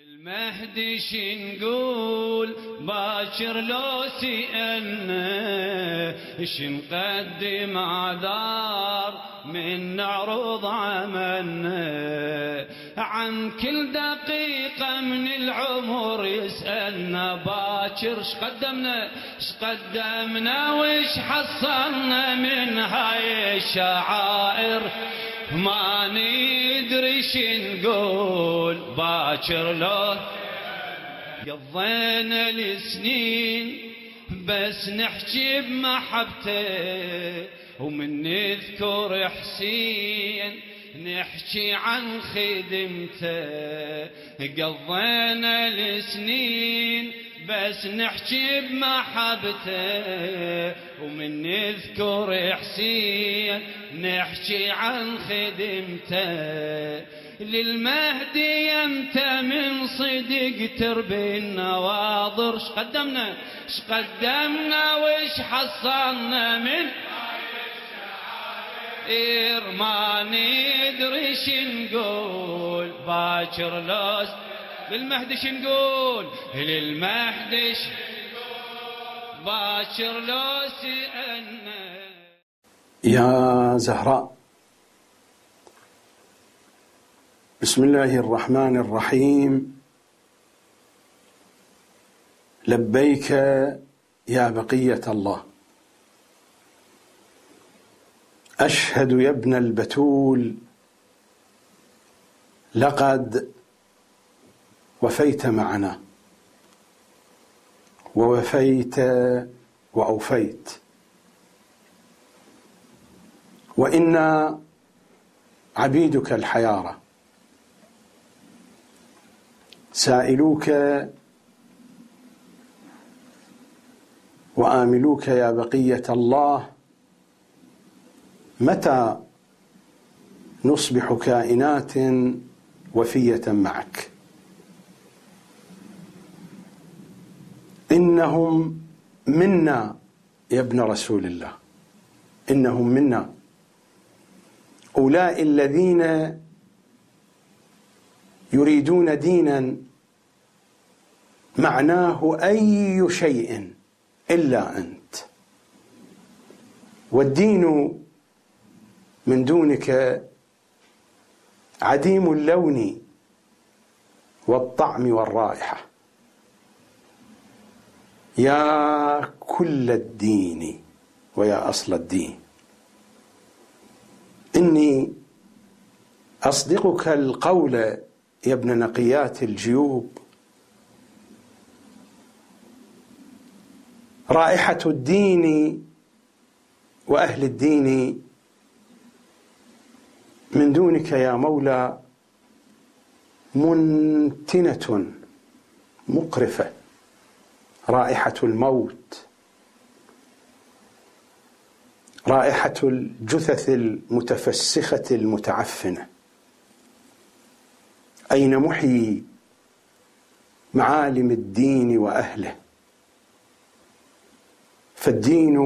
المهدي شنقول باكر لو سئلنا شنقدم اعذار من نعرض عملنا عن كل دقيقة من العمر يسألنا باكر شقدمنا وش حصلنا من هاي الشعائر ما ندري شنقول باكر لو قضينا السنين بس نحكي بمحبته ومن نذكر حسين نحكي عن خدمته قضينا السنين بس نحكي بمحبته ومن نذكر حسين نحكي عن خدمته للمهدي انت من صدق تربي النواظر شقدمنا وش حصلنا من ما ندري شنقول باكر لو للمهدي شنقول للمهدي باكر لو سألنا. يا زهراء، بسم الله الرحمن الرحيم. لبيك يا بقية الله، أشهد يا ابن البتول لقد وفيت معنا ووفيت وأوفيت، وإنا عبيدك الحيارى سائلوك وآملوك يا بقية الله متى نصبح كائنات وفية معك. إنهم منا يا ابن رسول الله، إنهم منا، أولئك الذين يريدون دينا معناه أي شيء إلا أنت، والدين من دونك عديم اللون والطعم والرائحة. يا كل الدين ويا أصل الدين، إني أصدقك القول يا ابن نقيات الجيوب، رائحة الدين وأهل الدين من دونك يا مولى منتنة مقرفة، رائحة الموت، رائحة الجثث المتفسخة المتعفنة. أين محيي معالم الدين وأهله؟ فالدين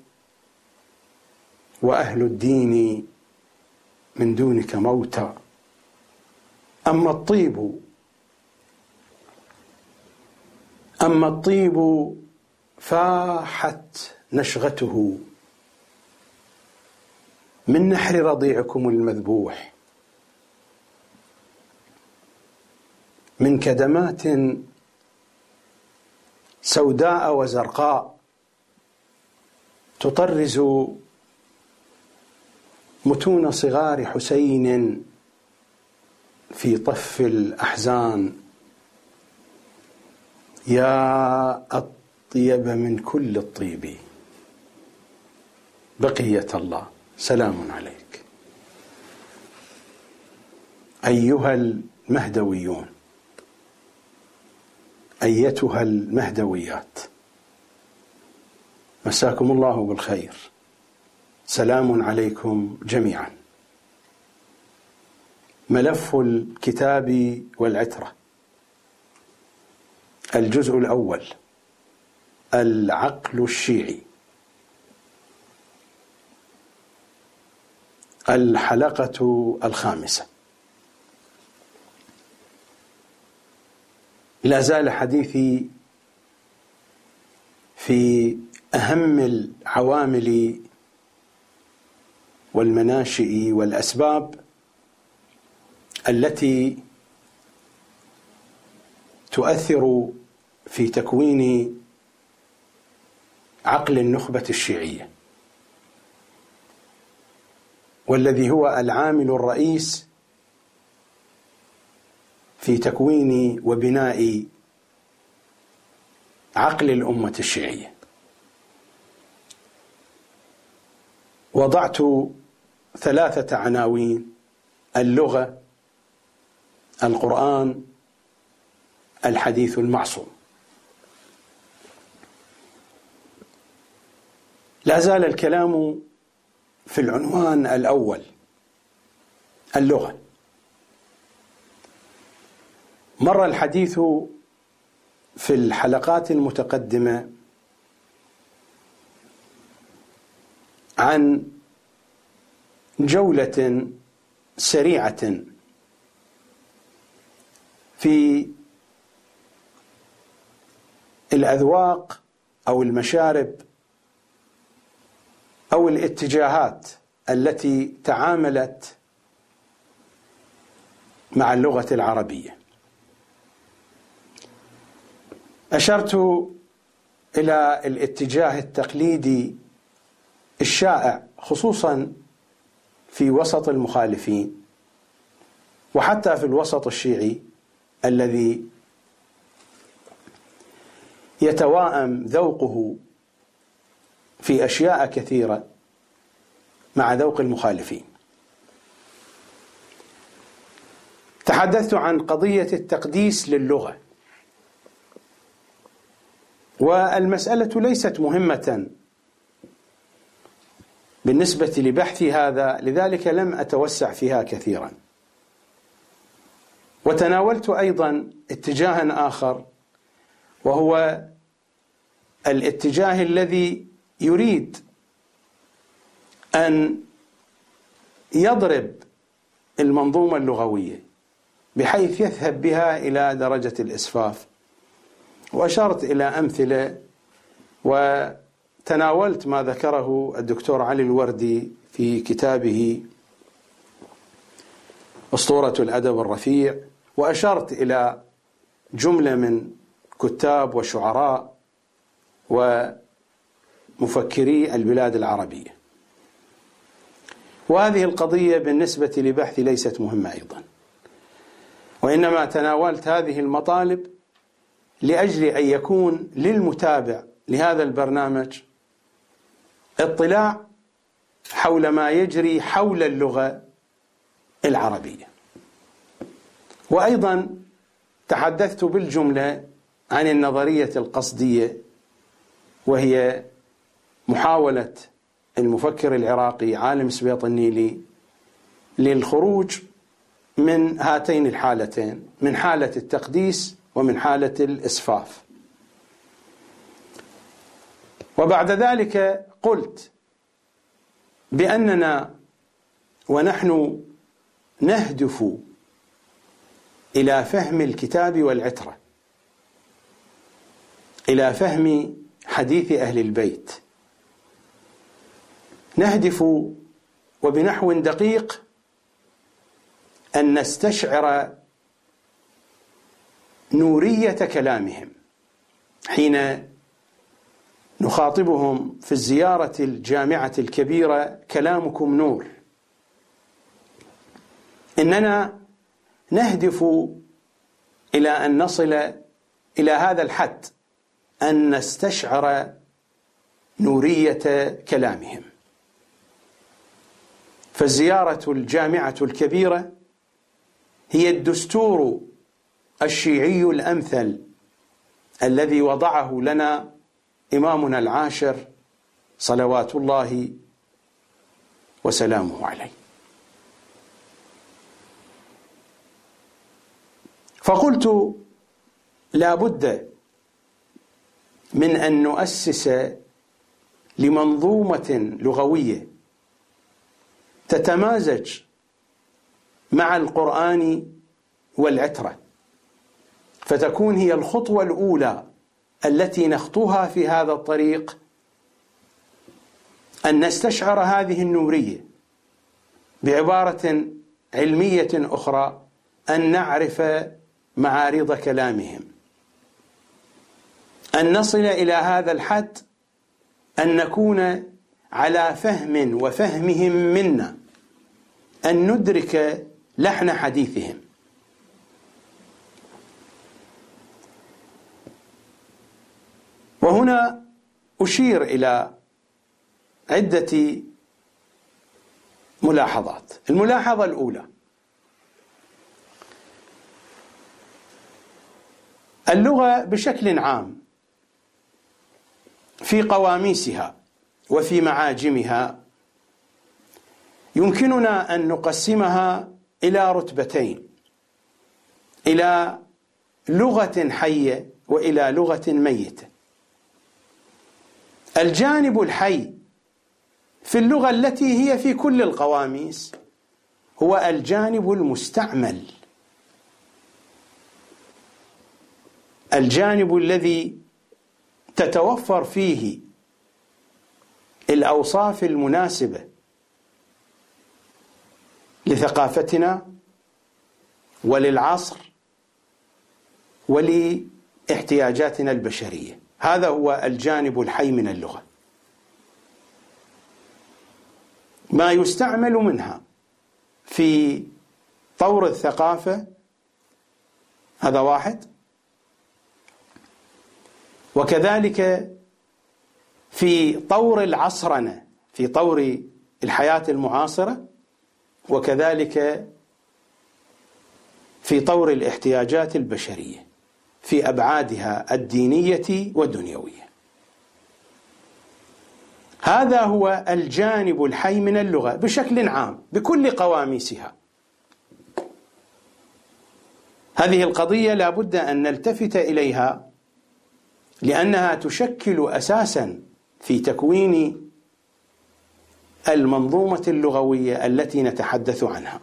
وأهل الدين من دونك موتى. أما الطيب فاحت نشغته من نحر رضيعكم المذبوح، من كدمات سوداء وزرقاء تطرز متون صغار حسين في طف الأحزان. يا أطيب من كل الطيب بقية الله، سلام عليك. أيها المهدويون، أيتها المهدويات، مساكم الله بالخير، سلام عليكم جميعا. ملف الكتاب والعترة، الجزء الأول، العقل الشيعي، الحلقة 5. لا زال حديثي في أهم العوامل والمناشئ والأسباب التي تؤثر في تكوين عقل النخبة الشيعية، والذي هو العامل الرئيس في تكوين وبناء عقل الأمة الشيعية. وضعت 3 عناوين: اللغة، القرآن، الحديث المعصوم. لا زال الكلام في العنوان الأول، اللغة. مر الحديث في الحلقات المتقدمة عن جولة سريعة في الأذواق أو المشارب أو الاتجاهات التي تعاملت مع اللغة العربية. أشرت إلى الاتجاه التقليدي الشائع خصوصا في وسط المخالفين، وحتى في الوسط الشيعي الذي يتواءم ذوقه في أشياء كثيرة مع ذوق المخالفين. تحدثت عن قضية التقديس للغة، والمسألة ليست مهمة بالنسبة لبحثي هذا، لذلك لم أتوسع فيها كثيرا. وتناولت أيضا اتجاها آخر، وهو الاتجاه الذي يريد أن يضرب المنظومة اللغوية بحيث يذهب بها إلى درجة الإسفاف. وأشرت إلى أمثلة، وتناولت ما ذكره الدكتور علي الوردي في كتابه أسطورة الأدب الرفيع، وأشرت إلى جملة من كتاب وشعراء ومفكري البلاد العربية. وهذه القضية بالنسبة لبحثي ليست مهمة أيضا، وإنما تناولت هذه المطالب لأجل أن يكون للمتابع لهذا البرنامج اطلاع حول ما يجري حول اللغة العربية. وأيضا تحدثت بالجملة عن النظرية القصدية، وهي محاولة المفكر العراقي عالم سبيط النيلي للخروج من هاتين الحالتين، من حالة التقديس ومن حالة الإسفاف. وبعد ذلك قلت بأننا ونحن نهدف إلى فهم الكتاب والعترة، إلى فهم حديث أهل البيت، نهدف وبنحو دقيق أن نستشعر نورية كلامهم حين نخاطبهم في الزيارة الجامعة الكبيرة: كلامكم نور. إننا نهدف إلى أن نصل إلى هذا الحد، أن نستشعر نورية كلامهم. فالزيارة الجامعة الكبيرة هي الدستور الشيعي الأمثل الذي وضعه لنا إمامنا العاشر صلوات الله وسلامه عليه. فقلت لا بد من أن نؤسس لمنظومة لغوية تتمازج مع القرآن والعترة، فتكون هي الخطوة الأولى التي نخطوها في هذا الطريق، أن نستشعر هذه النورية، بعبارة علمية أخرى أن نعرف معارض كلامهم، أن نصل إلى هذا الحد أن نكون على فهم وفهمهم منا، أن ندرك لحن حديثهم. وهنا أشير إلى عدة ملاحظات. الملاحظة الأولى: اللغة بشكل عام في قواميسها وفي معاجمها يمكننا أن نقسمها إلى رتبتين، إلى لغة حية وإلى لغة ميتة. الجانب الحي في اللغة التي هي في كل القواميس هو الجانب المستعمل، الجانب الذي تتوفر فيه الأوصاف المناسبة لثقافتنا وللعصر ولاحتياجاتنا البشرية. هذا هو الجانب الحي من اللغة، ما يستعمل منها في طور الثقافة، هذا واحد، وكذلك في طور العصرنة، في طور الحياة المعاصرة، وكذلك في طور الاحتياجات البشرية في أبعادها الدينية والدنيوية. هذا هو الجانب الحي من اللغة بشكل عام بكل قواميسها. هذه القضية لا بد أن نلتفت إليها، لأنها تشكل أساسا في تكوين المنظومة اللغوية التي نتحدث عنها.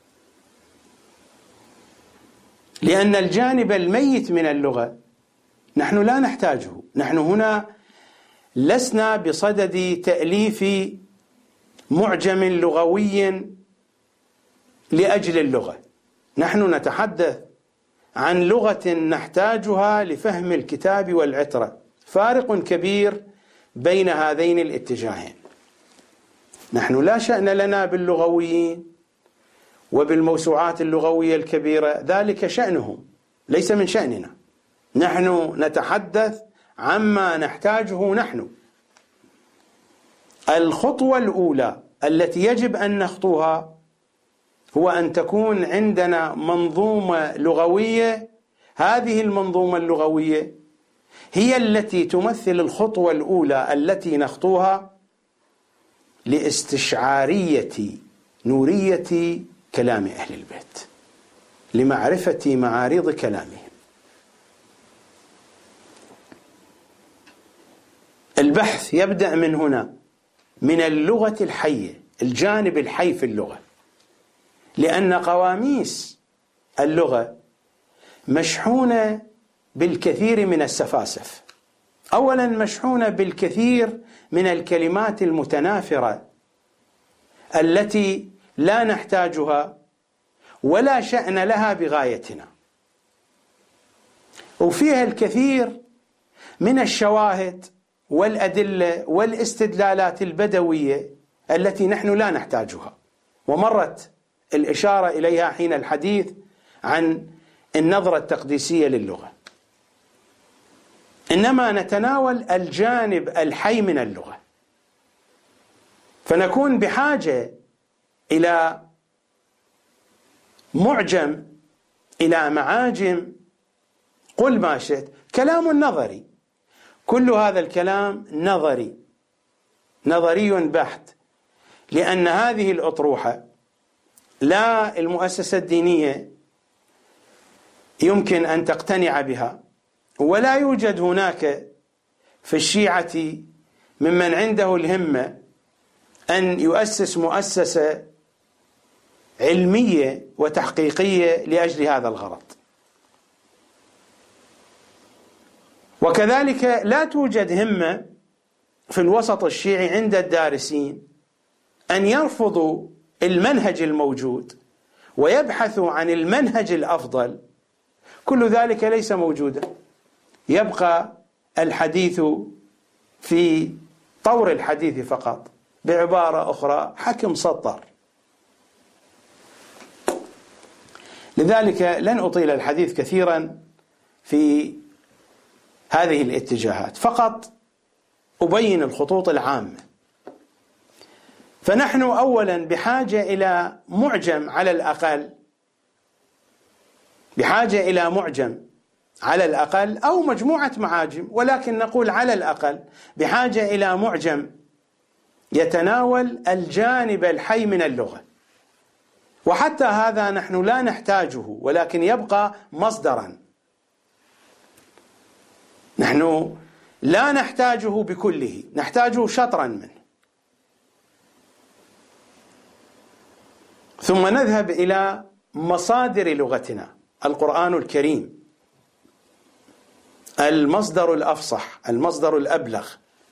لأن الجانب الميت من اللغة نحن لا نحتاجه. نحن هنا لسنا بصدد تأليف معجم لغوي لأجل اللغة، نحن نتحدث عن لغة نحتاجها لفهم الكتاب والعترة. فارق كبير بين هذين الاتجاهين. نحن لا شأن لنا باللغويين وبالموسوعات اللغوية الكبيرة، ذلك شأنهم ليس من شأننا. نحن نتحدث عما نحتاجه نحن. الخطوة الأولى التي يجب أن نخطوها هو أن تكون عندنا منظومة لغوية. هذه المنظومة اللغوية هي التي تمثل الخطوة الأولى التي نخطوها لاستشعارية نورية كلام أهل البيت، لمعرفة معارض كلامهم. البحث يبدأ من هنا، من اللغة الحية، الجانب الحي في اللغة، لأن قواميس اللغة مشحونة بالكثير من السفاسف. أولا مشحونة بالكثير من الكلمات المتنافرة التي لا نحتاجها ولا شأن لها بغايتنا، وفيها الكثير من الشواهد والأدلة والاستدلالات البدوية التي نحن لا نحتاجها، ومرت الإشارة إليها حين الحديث عن النظرة التقديسية للغة. إنما نتناول الجانب الحي من اللغة، فنكون بحاجة إلى معجم، إلى معاجم، قل ما شئت، كلام نظري. كل هذا الكلام نظري بحت، لأن هذه الأطروحة لا المؤسسة الدينية يمكن أن تقتنع بها، ولا يوجد هناك في الشيعة ممن عنده الهمة أن يؤسس مؤسسة علمية وتحقيقية لأجل هذا الغرض. وكذلك لا توجد همة في الوسط الشيعي عند الدارسين أن يرفضوا المنهج الموجود ويبحثوا عن المنهج الأفضل. كل ذلك ليس موجودا، يبقى الحديث في طور الحديث فقط، بعبارة أخرى حكم سطر. لذلك لن أطيل الحديث كثيرا في هذه الاتجاهات، فقط أبين الخطوط العامة. فنحن أولا بحاجة إلى معجم على الأقل، بحاجة إلى معجم على الأقل أو مجموعة معاجم، ولكن نقول على الأقل بحاجة إلى معجم يتناول الجانب الحي من اللغة. وحتى هذا نحن لا نحتاجه، ولكن يبقى مصدرا، نحن لا نحتاجه بكله، نحتاجه شطرا منه. ثم نذهب إلى مصادر لغتنا، القرآن الكريم المصدر الأفصح، المصدر الأبلغ.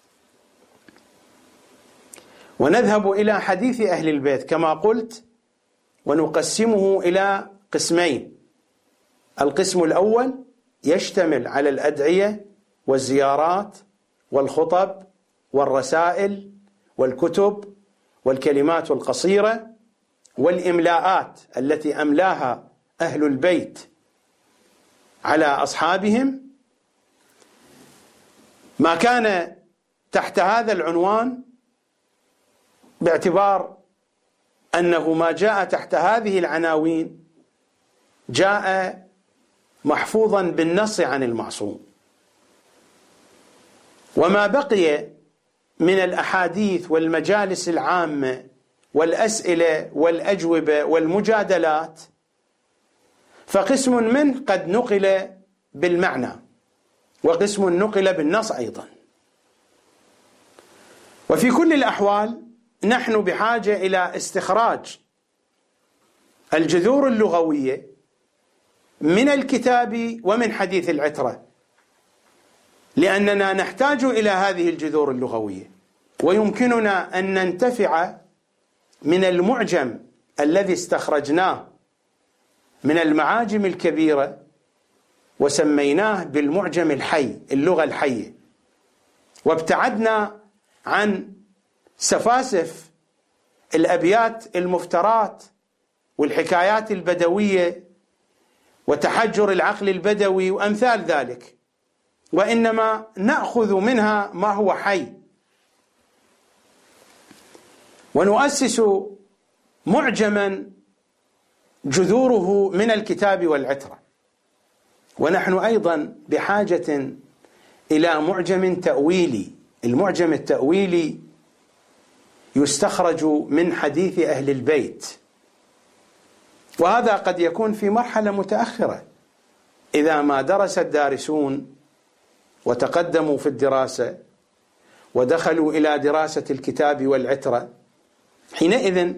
ونذهب إلى حديث أهل البيت كما قلت، ونقسمه إلى قسمين. القسم الأول يشتمل على الأدعية والزيارات والخطب والرسائل والكتب والكلمات القصيرة والإملاءات التي أملاها أهل البيت على أصحابهم. ما كان تحت هذا العنوان باعتبار أنه ما جاء تحت هذه العناوين جاء محفوظا بالنص عن المعصوم، وما بقي من الأحاديث والمجالس العامة والأسئلة والأجوبة والمجادلات فقسم منه قد نقل بالمعنى، وقسم نقل بالنص أيضا. وفي كل الأحوال نحن بحاجة إلى استخراج الجذور اللغوية من الكتاب ومن حديث العترة، لأننا نحتاج إلى هذه الجذور اللغوية، ويمكننا أن ننتفع من المعجم الذي استخرجناه من المعاجم الكبيرة وسميناه بالمعجم الحي، اللغة الحية، وابتعدنا عن سفاسف الأبيات المفترات والحكايات البدوية وتحجر العقل البدوي وأمثال ذلك، وإنما نأخذ منها ما هو حي، ونؤسس معجما جذوره من الكتاب والعترة. ونحن أيضا بحاجة إلى معجم تأويلي. المعجم التأويلي يستخرج من حديث أهل البيت، وهذا قد يكون في مرحلة متأخرة إذا ما درس الدارسون وتقدموا في الدراسة ودخلوا إلى دراسة الكتاب والعترة، حينئذ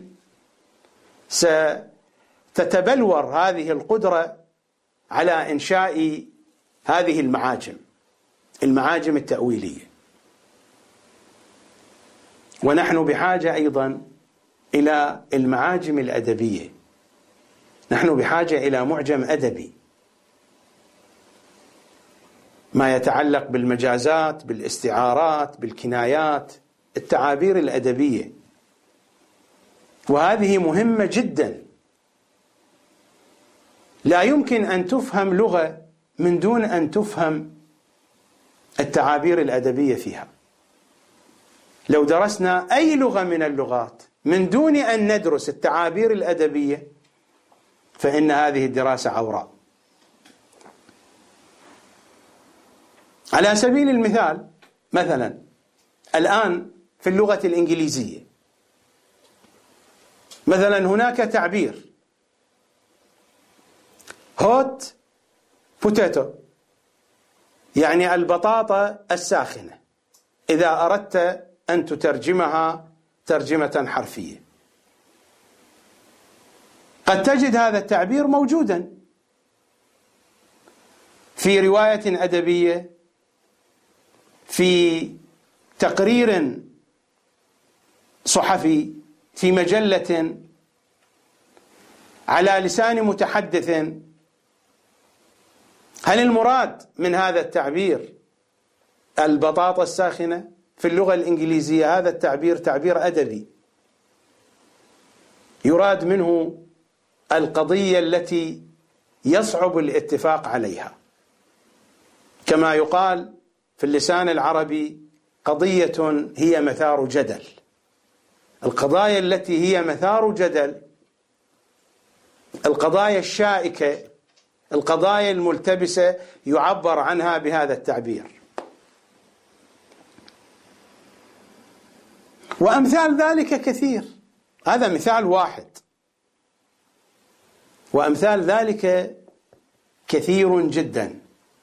ستتبلور هذه القدرة على إنشاء هذه المعاجم التأويلية. ونحن بحاجة أيضا إلى المعاجم الأدبية، نحن بحاجة إلى معجم أدبي، ما يتعلق بالمجازات، بالاستعارات، بالكنايات، التعابير الأدبية، وهذه مهمة جدا. لا يمكن أن تفهم لغة من دون أن تفهم التعابير الأدبية فيها. لو درسنا أي لغة من اللغات من دون أن ندرس التعابير الأدبية فإن هذه الدراسة عوراء. على سبيل المثال، مثلا الآن في اللغة الإنجليزية مثلا هناك تعبير hot potato، يعني البطاطا الساخنة، إذا أردت أن تترجمها ترجمة حرفية. قد تجد هذا التعبير موجودا في رواية أدبية في تقرير صحفي في مجلة على لسان متحدث: هل المراد من هذا التعبير البطاطا الساخنة؟ في اللغة الإنجليزية هذا التعبير تعبير أدبي، يراد منه القضية التي يصعب الاتفاق عليها، كما يقال في اللسان العربي: قضية هي مثار جدل. القضايا التي هي مثار جدل، القضايا الشائكة، القضايا الملتبسة، يعبر عنها بهذا التعبير. وأمثال ذلك كثير، هذا مثال واحد، وأمثال ذلك كثير جدا.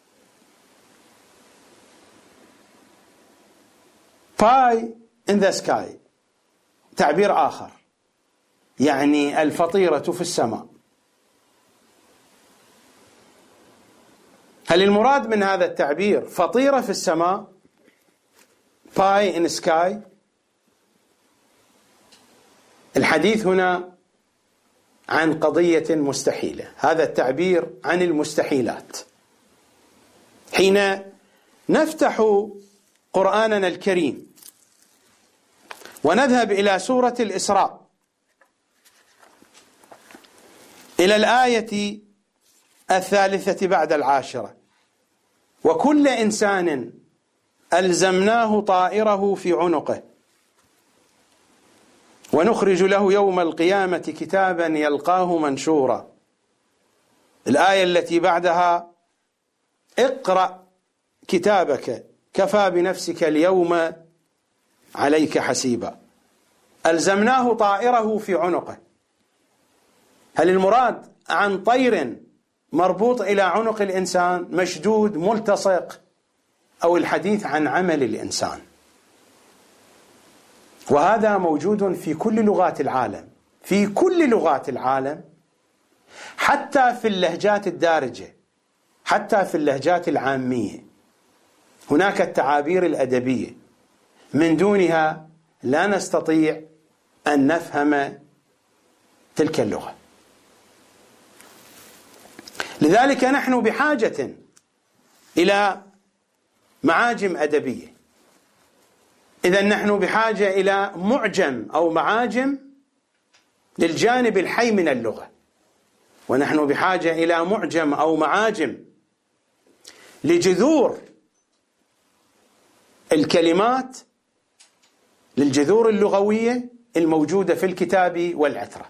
pie in the sky تعبير آخر، يعني الفطيرة في السماء. هل المراد من هذا التعبير فطيرة في السماء، pie in the sky؟ الحديث هنا عن قضية مستحيلة، هذا التعبير عن المستحيلات. حين نفتح قرآننا الكريم ونذهب إلى سورة الإسراء إلى الآية 13 وكل إنسان ألزمناه طائره في عنقه ونخرج له يوم القيامة كتابا يلقاه منشورا. الآية التي بعدها: اقرأ كتابك كفى بنفسك اليوم عليك حسيبا. ألزمناه طائره في عنقه، هل المراد عن طير مربوط إلى عنق الإنسان مشدود ملتصق، أو الحديث عن عمل الإنسان؟ وهذا موجود في كل لغات العالم، في كل لغات العالم، حتى في اللهجات الدارجة، حتى في اللهجات العامية هناك التعابير الأدبية من دونها لا نستطيع أن نفهم تلك اللغة. لذلك نحن بحاجة إلى معاجم أدبية. إذن نحن بحاجة إلى معجم أو معاجم للجانب الحي من اللغة، ونحن بحاجة إلى معجم أو معاجم لجذور الكلمات، للجذور اللغوية الموجودة في الكتاب والعترة.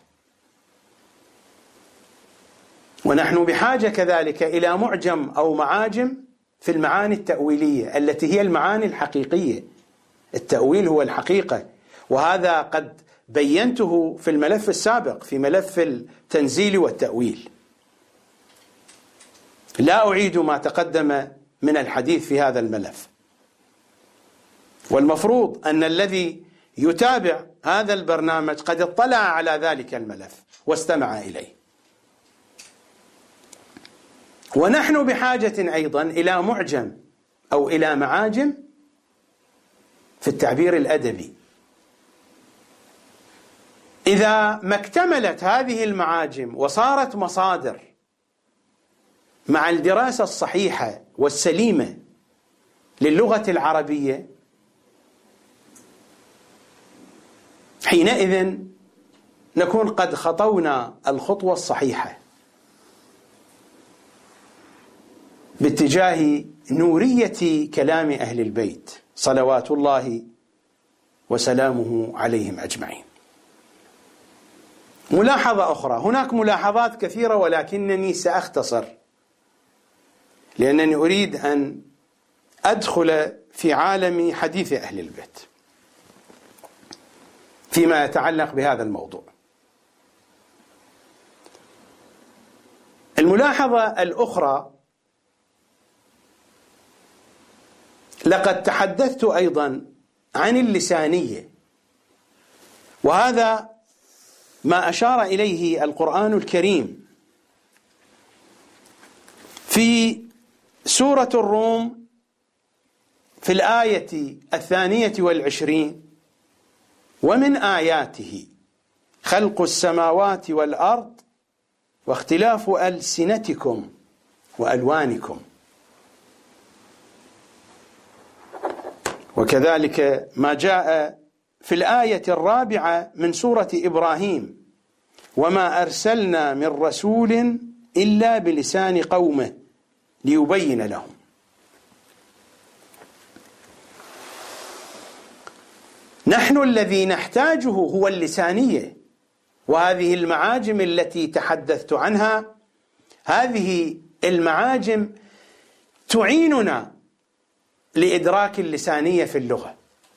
ونحن بحاجة كذلك إلى معجم أو معاجم في المعاني التأويلية التي هي المعاني الحقيقية. التأويل هو الحقيقة، وهذا قد بينته في الملف السابق، في ملف التنزيل والتأويل. لا أعيد ما تقدم من الحديث في هذا الملف، والمفروض أن الذي يتابع هذا البرنامج قد اطلع على ذلك الملف واستمع إليه. ونحن بحاجة أيضا إلى معجم أو إلى معاجم في التعبير الأدبي. إذا ما اكتملت هذه المعاجم وصارت مصادر مع الدراسة الصحيحة والسليمة للغة العربية، حينئذ نكون قد خطونا الخطوة الصحيحة باتجاه نورية كلام أهل البيت صلوات الله وسلامه عليهم أجمعين. ملاحظة أخرى، هناك ملاحظات كثيرة ولكنني سأختصر، لأنني أريد أن أدخل في عالم حديث أهل البيت فيما يتعلق بهذا الموضوع. الملاحظة الأخرى، لقد تحدثت أيضا عن اللسانية، وهذا ما أشار إليه القرآن الكريم في سورة الروم في الآية 22: ومن آياته خلق السماوات والأرض واختلاف ألسنتكم وألوانكم. وكذلك ما جاء في الآية 4 من سورة إبراهيم: وما أرسلنا من رسول إلا بلسان قومه ليبين لهم. نحن الذي نحتاجه هو اللسانية، وهذه المعاجم التي تحدثت عنها، هذه المعاجم تعيننا لإدراك اللسانية في اللغة.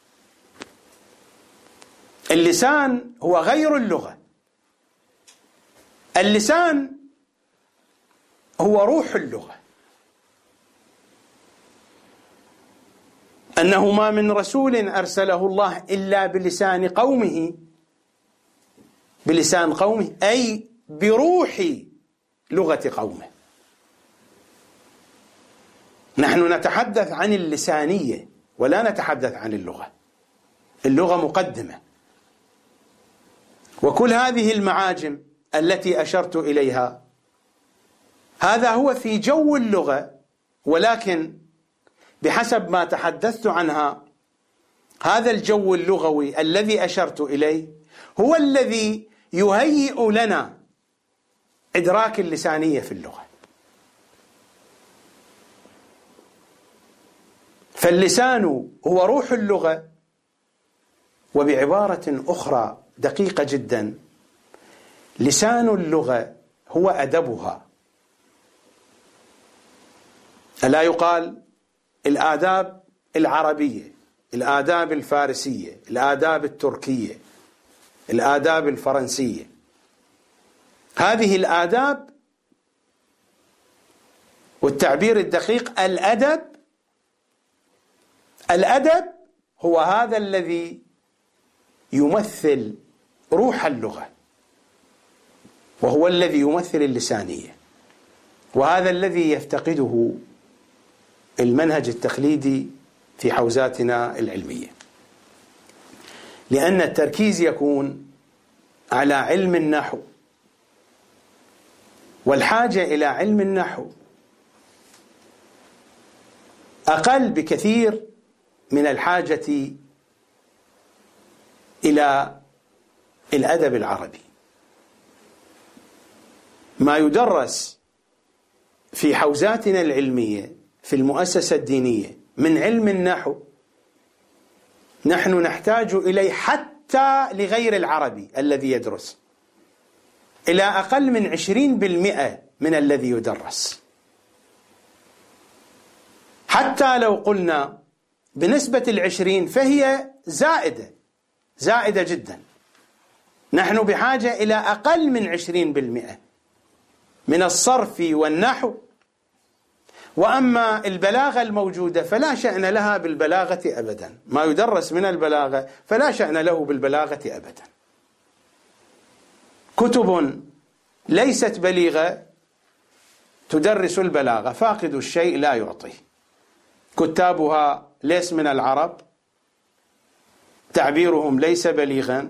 اللسان هو غير اللغة. اللسان هو روح اللغة. أنه ما من رسول أرسله الله إلا بلسان قومه، بلسان قومه أي بروح لغة قومه. نحن نتحدث عن اللسانية ولا نتحدث عن اللغة. اللغة مقدمة. وكل هذه المعاجم التي أشرت إليها هذا هو في جو اللغة، ولكن بحسب ما تحدثت عنها هذا الجو اللغوي الذي أشرت إليه هو الذي يهيئ لنا إدراك اللسانية في اللغة. فاللسان هو روح اللغة، وبعبارة أخرى دقيقة جدا، لسان اللغة هو أدبها. ألا يقال الآداب العربية، الآداب الفارسية، الآداب التركية، الآداب الفرنسية. هذه الآداب، والتعبير الدقيق الأدب هو هذا الذي يمثل روح اللغة، وهو الذي يمثل اللسانية، وهذا الذي يفتقده المنهج التقليدي في حوزاتنا العلمية، لأن التركيز يكون على علم النحو، والحاجة إلى علم النحو أقل بكثير من الحاجة إلى الأدب العربي. ما يدرس في حوزاتنا العلمية في المؤسسة الدينية من علم النحو نحن نحتاج إليه حتى لغير العربي الذي يدرس إلى أقل من 20% من الذي يدرس. حتى لو قلنا بنسبة 20 فهي زائدة جدا. نحن بحاجة إلى أقل من 20% من الصرف والنحو. وأما البلاغة الموجودة فلا شأن لها بالبلاغة أبدا، ما يدرس من البلاغة فلا شأن له بالبلاغة أبدا. كتب ليست بليغة تدرس البلاغة، فاقد الشيء لا يعطيه. كتابها ليس من العرب، تعبيرهم ليس بليغا،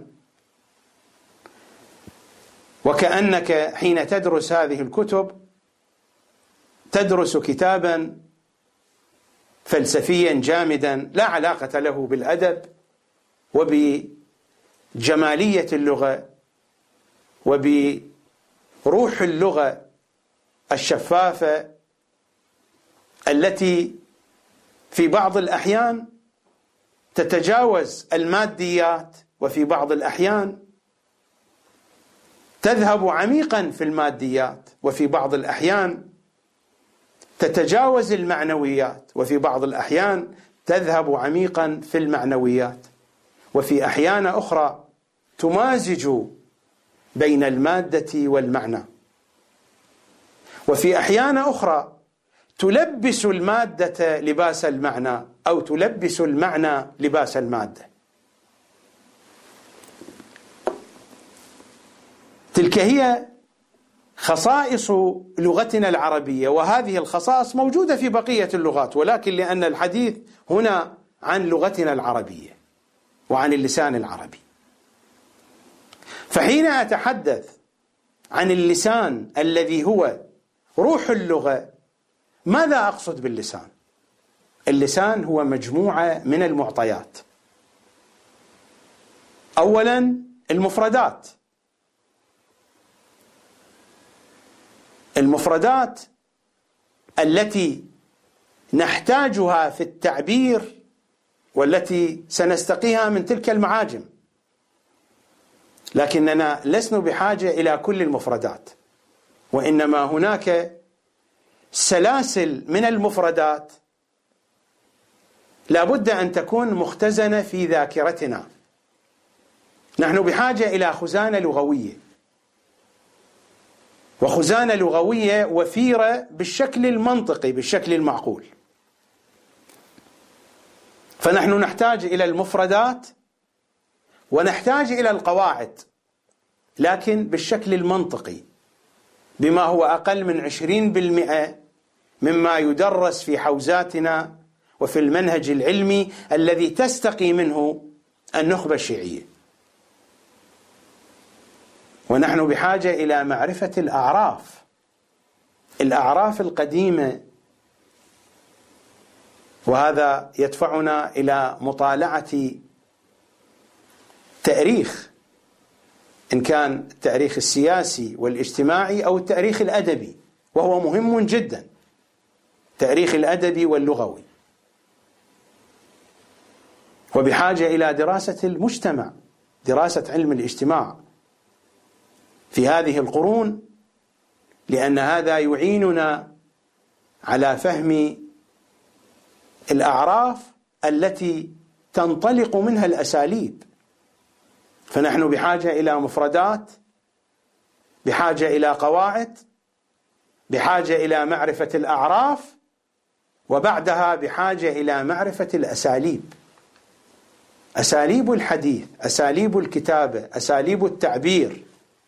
وكأنك حين تدرس هذه الكتب تدرس كتابا فلسفيا جامدا لا علاقة له بالأدب وبجمالية اللغة وبروح اللغة الشفافة التي في بعض الأحيان تتجاوز الماديات، وفي بعض الأحيان تذهب عميقا في الماديات، وفي بعض الأحيان تتجاوز المعنويات، وفي بعض الأحيان تذهب عميقا في المعنويات، وفي أحيان أخرى تمازج بين المادة والمعنى، وفي أحيان أخرى تلبس المادة لباس المعنى أو تلبس المعنى لباس المادة. تلك هي خصائص لغتنا العربية، وهذه الخصائص موجودة في بقية اللغات، ولكن لأن الحديث هنا عن لغتنا العربية وعن اللسان العربي، فحين أتحدث عن اللسان الذي هو روح اللغة، ماذا أقصد باللسان؟ اللسان هو مجموعة من المعطيات. أولا المفردات. المفردات التي نحتاجها في التعبير والتي سنستقيها من تلك المعاجم، لكننا لسنا بحاجة إلى كل المفردات، وإنما هناك سلاسل من المفردات لا بد أن تكون مختزنة في ذاكرتنا. نحن بحاجة إلى خزانة لغوية، وخزانة لغوية وفيرة بالشكل المنطقي، بالشكل المعقول. فنحن نحتاج إلى المفردات ونحتاج إلى القواعد، لكن بالشكل المنطقي، بما هو أقل من 20% مما يدرس في حوزاتنا وفي المنهج العلمي الذي تستقي منه النخبة الشيعية. ونحن بحاجة إلى معرفة الأعراف القديمة، وهذا يدفعنا إلى مطالعة تاريخ، إن كان التاريخ السياسي والاجتماعي أو التاريخ الأدبي، وهو مهم جدا، التاريخ الأدبي واللغوي. وبحاجة إلى دراسة المجتمع، دراسة علم الاجتماع في هذه القرون، لأن هذا يعيننا على فهم الأعراف التي تنطلق منها الأساليب. فنحن بحاجة إلى مفردات، بحاجة إلى قواعد، بحاجة إلى معرفة الأعراف، وبعدها بحاجة إلى معرفة الأساليب، أساليب الحديث، أساليب الكتابة، أساليب التعبير.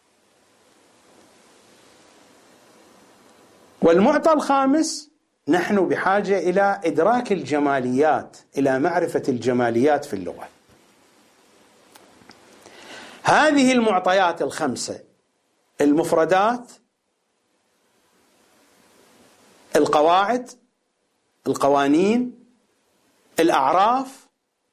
والمعطى الخامس، نحن بحاجة إلى إدراك الجماليات، إلى معرفة الجماليات في اللغة. هذه المعطيات الخمسة، المفردات، القواعد، القوانين، الأعراف،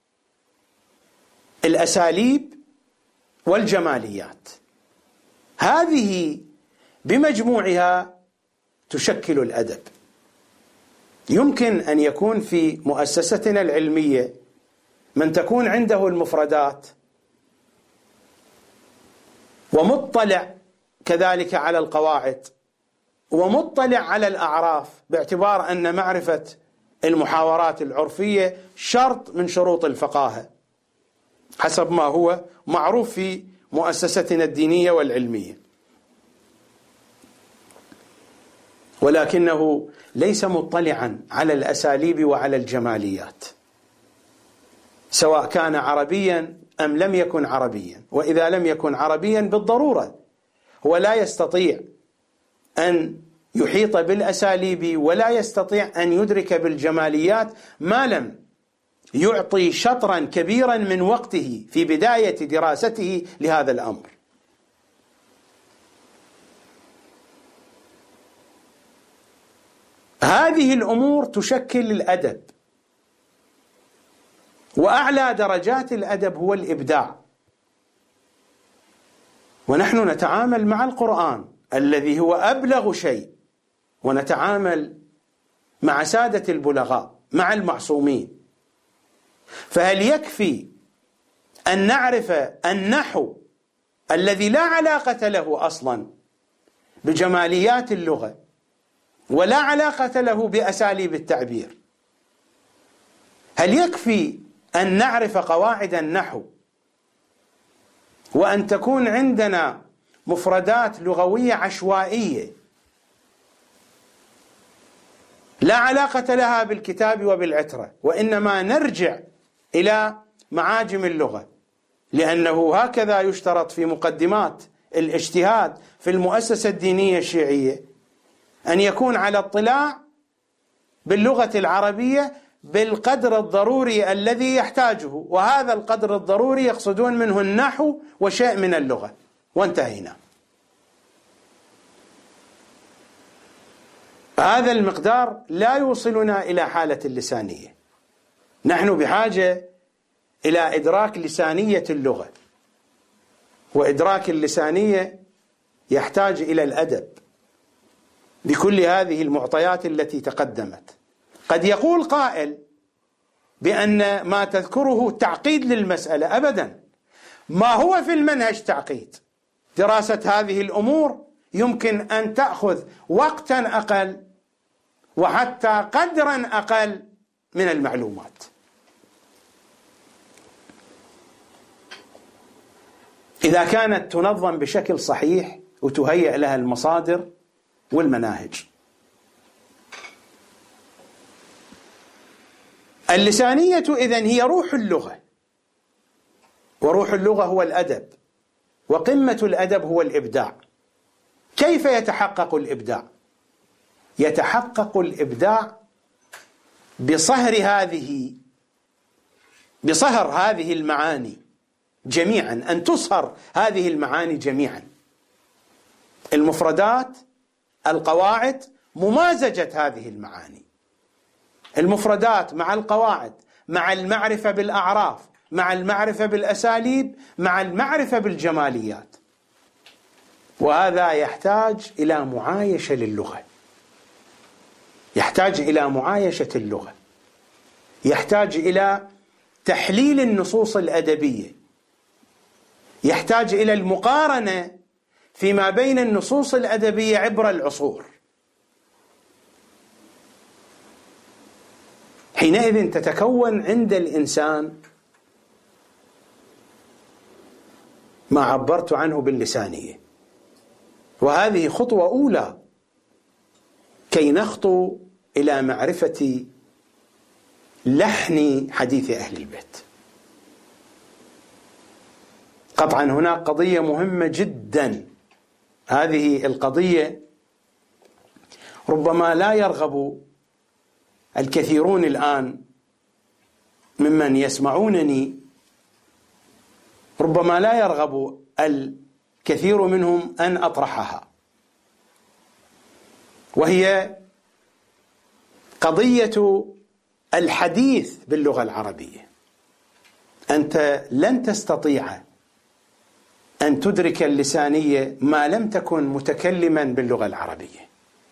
الأساليب، والجماليات، هذه بمجموعها تشكل الأدب. يمكن أن يكون في مؤسستنا العلمية من تكون عنده المفردات ومطلع كذلك على القواعد ومطلع على الأعراف، باعتبار أن معرفة المحاورات العرفية شرط من شروط الفقاهة حسب ما هو معروف في مؤسستنا الدينية والعلمية، ولكنه ليس مطلعا على الأساليب وعلى الجماليات، سواء كان عربيا أم لم يكن عربيا. وإذا لم يكن عربيا بالضرورة هو لا يستطيع أن يحيط بالأساليب ولا يستطيع أن يدرك بالجماليات ما لم يعطي شطرا كبيرا من وقته في بداية دراسته لهذا الأمر. هذه الأمور تشكل الأدب، وأعلى درجات الأدب هو الإبداع. ونحن نتعامل مع القرآن الذي هو أبلغ شيء، ونتعامل مع سادة البلغاء، مع المعصومين. فهل يكفي أن نعرف النحو الذي لا علاقة له أصلا بجماليات اللغة ولا علاقة له بأساليب التعبير؟ هل يكفي أن نعرف قواعد النحو وأن تكون عندنا مفردات لغوية عشوائية لا علاقة لها بالكتاب وبالعترة، وإنما نرجع إلى معاجم اللغة، لأنه هكذا يشترط في مقدمات الاجتهاد في المؤسسة الدينية الشيعية أن يكون على اطلاع باللغة العربية بالقدر الضروري الذي يحتاجه، وهذا القدر الضروري يقصدون منه النحو وشيء من اللغة، وانتهينا. هذا المقدار لا يوصلنا إلى حالة اللسانية. نحن بحاجة إلى إدراك لسانية اللغة، وإدراك اللسانية يحتاج إلى الأدب بكل هذه المعطيات التي تقدمت. قد يقول قائل بأن ما تذكره تعقيد للمسألة. أبدا، ما هو في المنهج تعقيد. دراسة هذه الأمور يمكن أن تأخذ وقتا أقل وحتى قدرا أقل من المعلومات. إذا كانت تنظم بشكل صحيح وتهيئ لها المصادر والمناهج. اللسانية إذن هي روح اللغة، وروح اللغة هو الأدب، وقمة الأدب هو الإبداع. كيف يتحقق الإبداع؟ يتحقق الإبداع بصهر هذه المعاني جميعا، أن تصهر هذه المعاني جميعا، المفردات، القواعد، ممازجة هذه المعاني، المفردات مع القواعد، مع المعرفة بالأعراف، مع المعرفة بالأساليب، مع المعرفة بالجماليات. وهذا يحتاج إلى معايشة للغة، يحتاج إلى معايشة اللغة، يحتاج إلى تحليل النصوص الأدبية، يحتاج إلى المقارنة فيما بين النصوص الأدبية عبر العصور. حينئذ تتكون عند الإنسان ما عبرت عنه باللسانية، وهذه خطوة أولى كي نخطو إلى معرفة لحن حديث أهل البيت. قطعا هناك قضية مهمة جدا. هذه القضية ربما لا يرغب الكثيرون الآن ممن يسمعونني، ربما لا يرغب الكثير منهم أن أطرحها، وهي قضية الحديث باللغة العربية. أنت لن تستطيع أن تدرك اللسانية ما لم تكن متكلما باللغة العربية.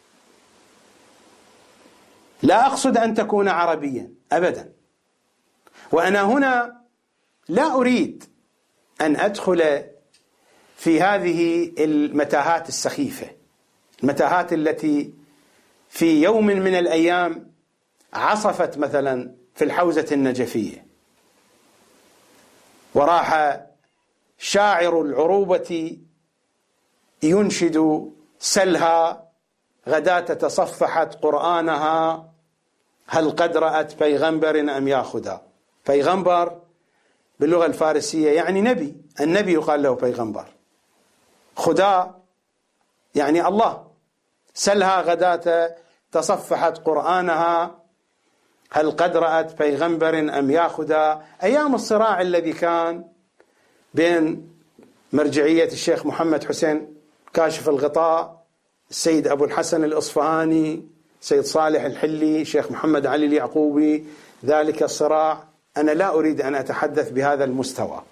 لا أقصد أن تكون عربيا أبدا، وأنا هنا لا أريد أن أدخل في هذه المتاهات السخيفة، المتاهات التي في يوم من الأيام عصفت مثلا في الحوزة النجفية، وراح شاعر العروبة ينشد سلها غداة تصفحت قرآنها هل قد رأت بيغمبر أم ياخدا. بيغمبر باللغة الفارسية يعني نبي، النبي يقال له بيغمبر. خدا يعني الله. سلها غداة تصفحت قرآنها هل قد رأت بيغمبر أم ياخدا. أيام الصراع الذي كان بين مرجعية الشيخ محمد حسين كاشف الغطاء، السيد أبو الحسن الإصفهاني، سيد صالح الحلي، شيخ محمد علي اليعقوبي، ذلك الصراع أنا لا أريد أن أتحدث بهذا المستوى.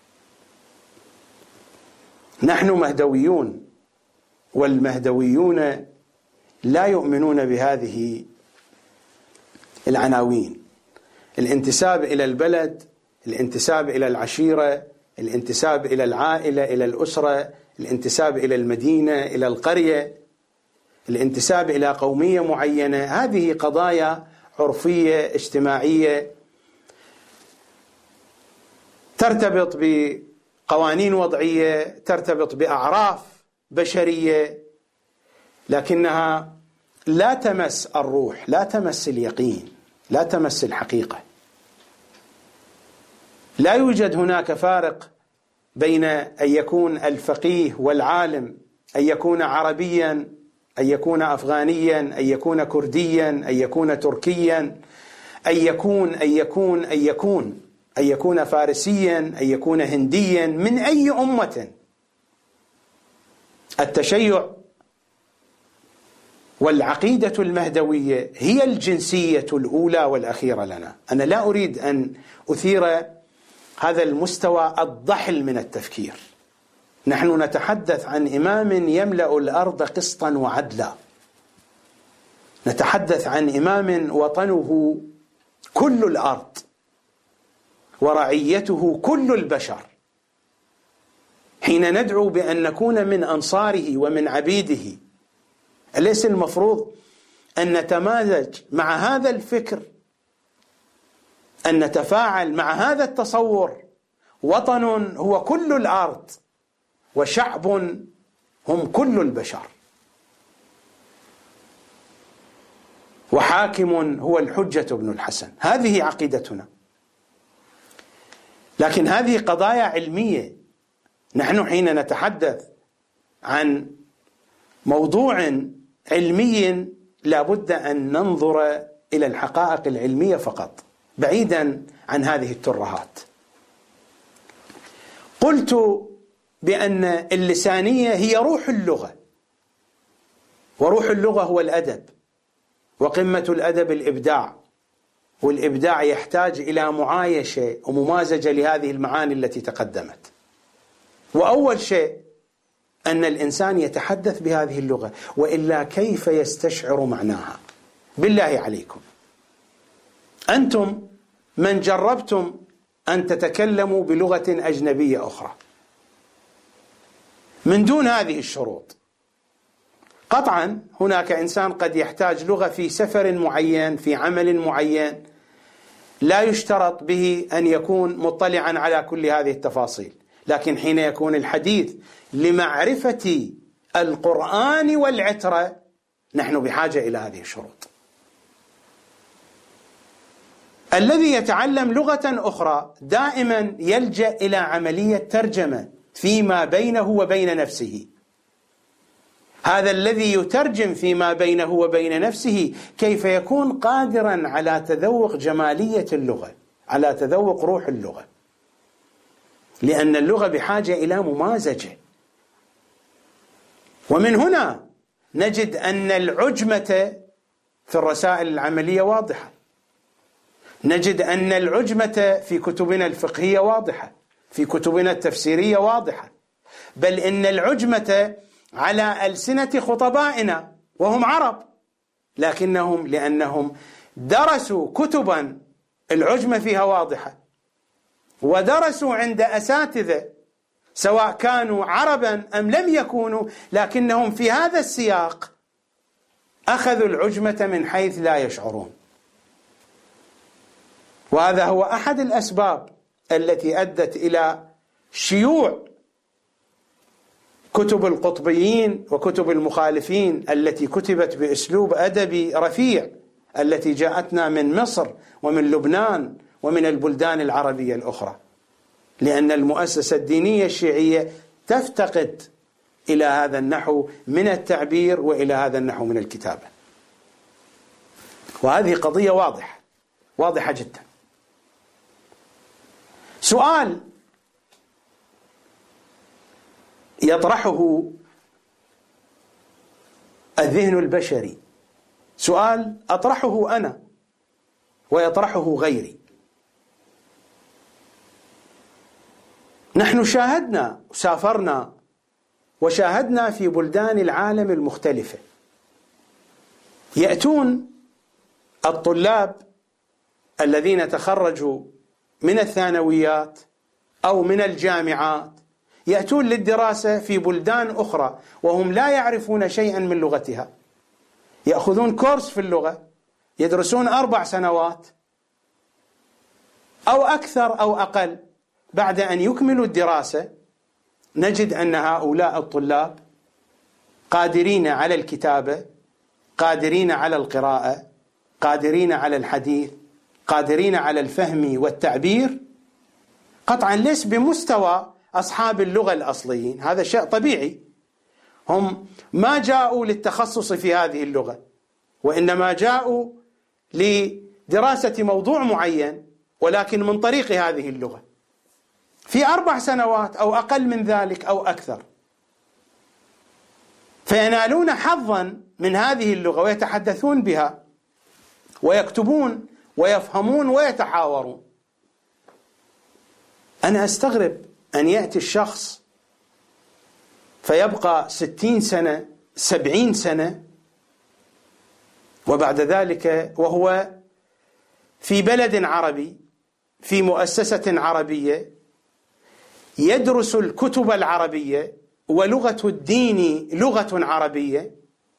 نحن مهدويون، والمهدويون لا يؤمنون بهذه العناوين: الانتساب إلى البلد، الانتساب إلى العشيرة، الانتساب إلى العائلة، إلى الأسرة، الانتساب إلى المدينة، إلى القرية، الانتساب إلى قومية معينة. هذه قضايا عرفية اجتماعية ترتبط بقوانين وضعية، ترتبط بأعراف بشرية، لكنها لا تمس الروح، لا تمس اليقين، لا تمس الحقيقة. لا يوجد هناك فارق بين أن يكون الفقيه والعالم، أن يكون عربيا، أن يكون أفغانيا، أن يكون كرديا، أن يكون تركيا، أن يكون فارسيا، أن يكون هنديا، من أي أمة. التشيع والعقيدة المهدوية هي الجنسية الأولى والأخيرة لنا. أنا لا أريد أن أثير هذا المستوى الضحل من التفكير. نحن نتحدث عن إمام يملأ الأرض قسطا وعدلا، نتحدث عن إمام وطنه كل الأرض ورعيته كل البشر. حين ندعو بأن نكون من أنصاره ومن عبيده، أليس المفروض أن نتمازج مع هذا الفكر، أن نتفاعل مع هذا التصور؟ وطن هو كل الأرض، وشعب هم كل البشر، وحاكم هو الحجة بن الحسن. هذه عقيدتنا، لكن هذه قضايا علمية. نحن حين نتحدث عن موضوع علمي لا بد أن ننظر إلى الحقائق العلمية فقط، بعيدا عن هذه الترهات. قلت بأن اللسانية هي روح اللغة، وروح اللغة هو الأدب، وقمة الأدب الإبداع، والإبداع يحتاج إلى معايشة وممازجة لهذه المعاني التي تقدمت. وأول شيء أن الإنسان يتحدث بهذه اللغة، وإلا كيف يستشعر معناها؟ بالله عليكم، أنتم من جربتم أن تتكلموا بلغة أجنبية أخرى من دون هذه الشروط؟ قطعا هناك إنسان قد يحتاج لغة في سفر معين، في عمل معين، لا يشترط به أن يكون مطلعا على كل هذه التفاصيل، لكن حين يكون الحديث لمعرفة القرآن والعترة نحن بحاجة إلى هذه الشروط. الذي يتعلم لغة أخرى دائما يلجأ إلى عملية ترجمة فيما بينه وبين نفسه. هذا الذي يترجم فيما بينه وبين نفسه كيف يكون قادرا على تذوق جمالية اللغة، على تذوق روح اللغة، لأن اللغة بحاجة إلى ممازجة. ومن هنا نجد أن العجمة في الرسائل العملية واضحة، نجد أن العجمة في كتبنا الفقهية واضحة، في كتبنا التفسيرية واضحة، بل إن العجمة على ألسنة خطبائنا وهم عرب، لكنهم لأنهم درسوا كتبا العجمة فيها واضحة، ودرسوا عند أساتذة سواء كانوا عربا أم لم يكونوا، لكنهم في هذا السياق أخذوا العجمة من حيث لا يشعرون. وهذا هو أحد الأسباب التي أدت إلى شيوع كتب القطبيين وكتب المخالفين التي كتبت بأسلوب أدبي رفيع، التي جاءتنا من مصر ومن لبنان ومن البلدان العربية الأخرى، لأن المؤسسة الدينية الشيعية تفتقد إلى هذا النحو من التعبير وإلى هذا النحو من الكتابة. وهذه قضية واضحة جدا. سؤال يطرحه الذهن البشري، سؤال أطرحه أنا ويطرحه غيري. نحن شاهدنا وسافرنا وشاهدنا في بلدان العالم المختلفة، يأتون الطلاب الذين تخرجوا من الثانويات أو من الجامعات، يأتون للدراسة في بلدان أخرى وهم لا يعرفون شيئا من لغتها، يأخذون كورس في اللغة، يدرسون 4 سنوات أو أكثر أو أقل. بعد أن يكملوا الدراسة نجد أن هؤلاء الطلاب قادرين على الكتابة، قادرين على القراءة، قادرين على الحديث، قادرين على الفهم والتعبير، قطعا ليس بمستوى أصحاب اللغة الأصليين، هذا شيء طبيعي، هم ما جاءوا للتخصص في هذه اللغة، وإنما جاءوا لدراسة موضوع معين، ولكن من طريق هذه اللغة في 4 سنوات أو أقل من ذلك أو أكثر، فينالون حظا من هذه اللغة ويتحدثون بها ويكتبون ويفهمون ويتحاورون. أنا أستغرب أن يأتي الشخص فيبقى 60 سنة 70 سنة وبعد ذلك وهو في بلد عربي في مؤسسة عربية يدرس الكتب العربية ولغة الدين لغة عربية،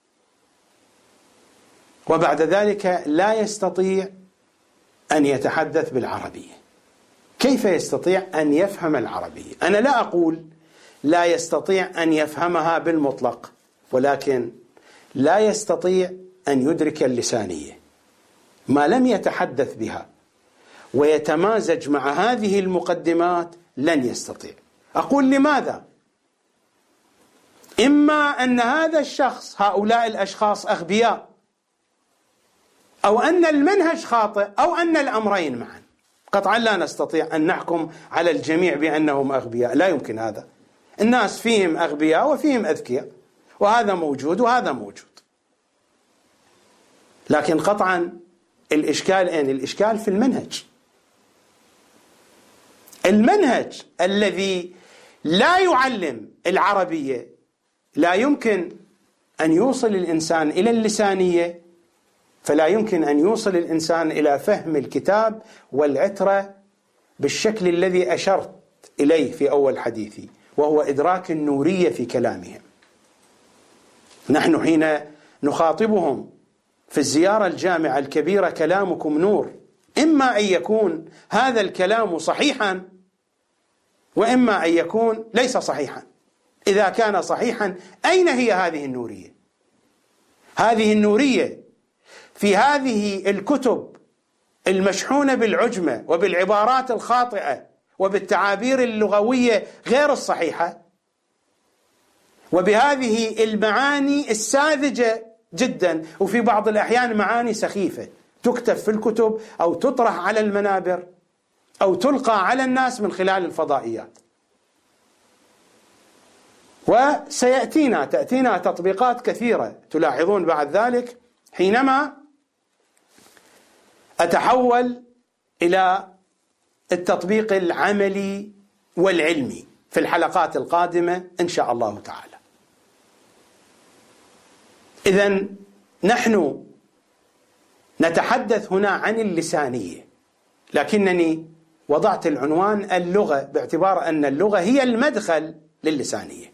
وبعد ذلك لا يستطيع أن يتحدث بالعربية. كيف يستطيع أن يفهم العربية؟ أنا لا أقول لا يستطيع أن يفهمها بالمطلق، ولكن لا يستطيع أن يدرك اللسانية ما لم يتحدث بها ويتمازج مع هذه المقدمات، لن يستطيع. أقول لماذا؟ إما أن هذا الشخص، هؤلاء الأشخاص أغبياء، أو أن المنهج خاطئ، أو أن الأمرين معا. قطعا لا نستطيع أن نحكم على الجميع بأنهم أغبياء، لا يمكن هذا. الناس فيهم أغبياء وفيهم أذكياء، وهذا موجود وهذا موجود. لكن قطعا الإشكال أين؟ الإشكال في المنهج. المنهج الذي لا يعلم العربية لا يمكن أن يوصل الإنسان إلى اللسانية، فلا يمكن أن يوصل الإنسان إلى فهم الكتاب والعترة بالشكل الذي أشرت إليه في أول حديثي، وهو إدراك النورية في كلامهم. نحن حين نخاطبهم في الزيارة الجامعة الكبيرة كلامكم نور، إما أن يكون هذا الكلام صحيحا وإما أن يكون ليس صحيحا. إذا كان صحيحا أين هي هذه النورية؟ هذه النورية في هذه الكتب المشحونة بالعجمة وبالعبارات الخاطئة وبالتعابير اللغوية غير الصحيحة وبهذه المعاني الساذجة جدا، وفي بعض الأحيان معاني سخيفة تكتب في الكتب أو تطرح على المنابر أو تلقى على الناس من خلال الفضائيات. تأتينا تطبيقات كثيرة. تلاحظون بعد ذلك حينما أتحول إلى التطبيق العملي والعلمي في الحلقات القادمة إن شاء الله تعالى. إذن نحن نتحدث هنا عن اللسانية، لكنني وضعت العنوان اللغة باعتبار أن اللغة هي المدخل للسانية.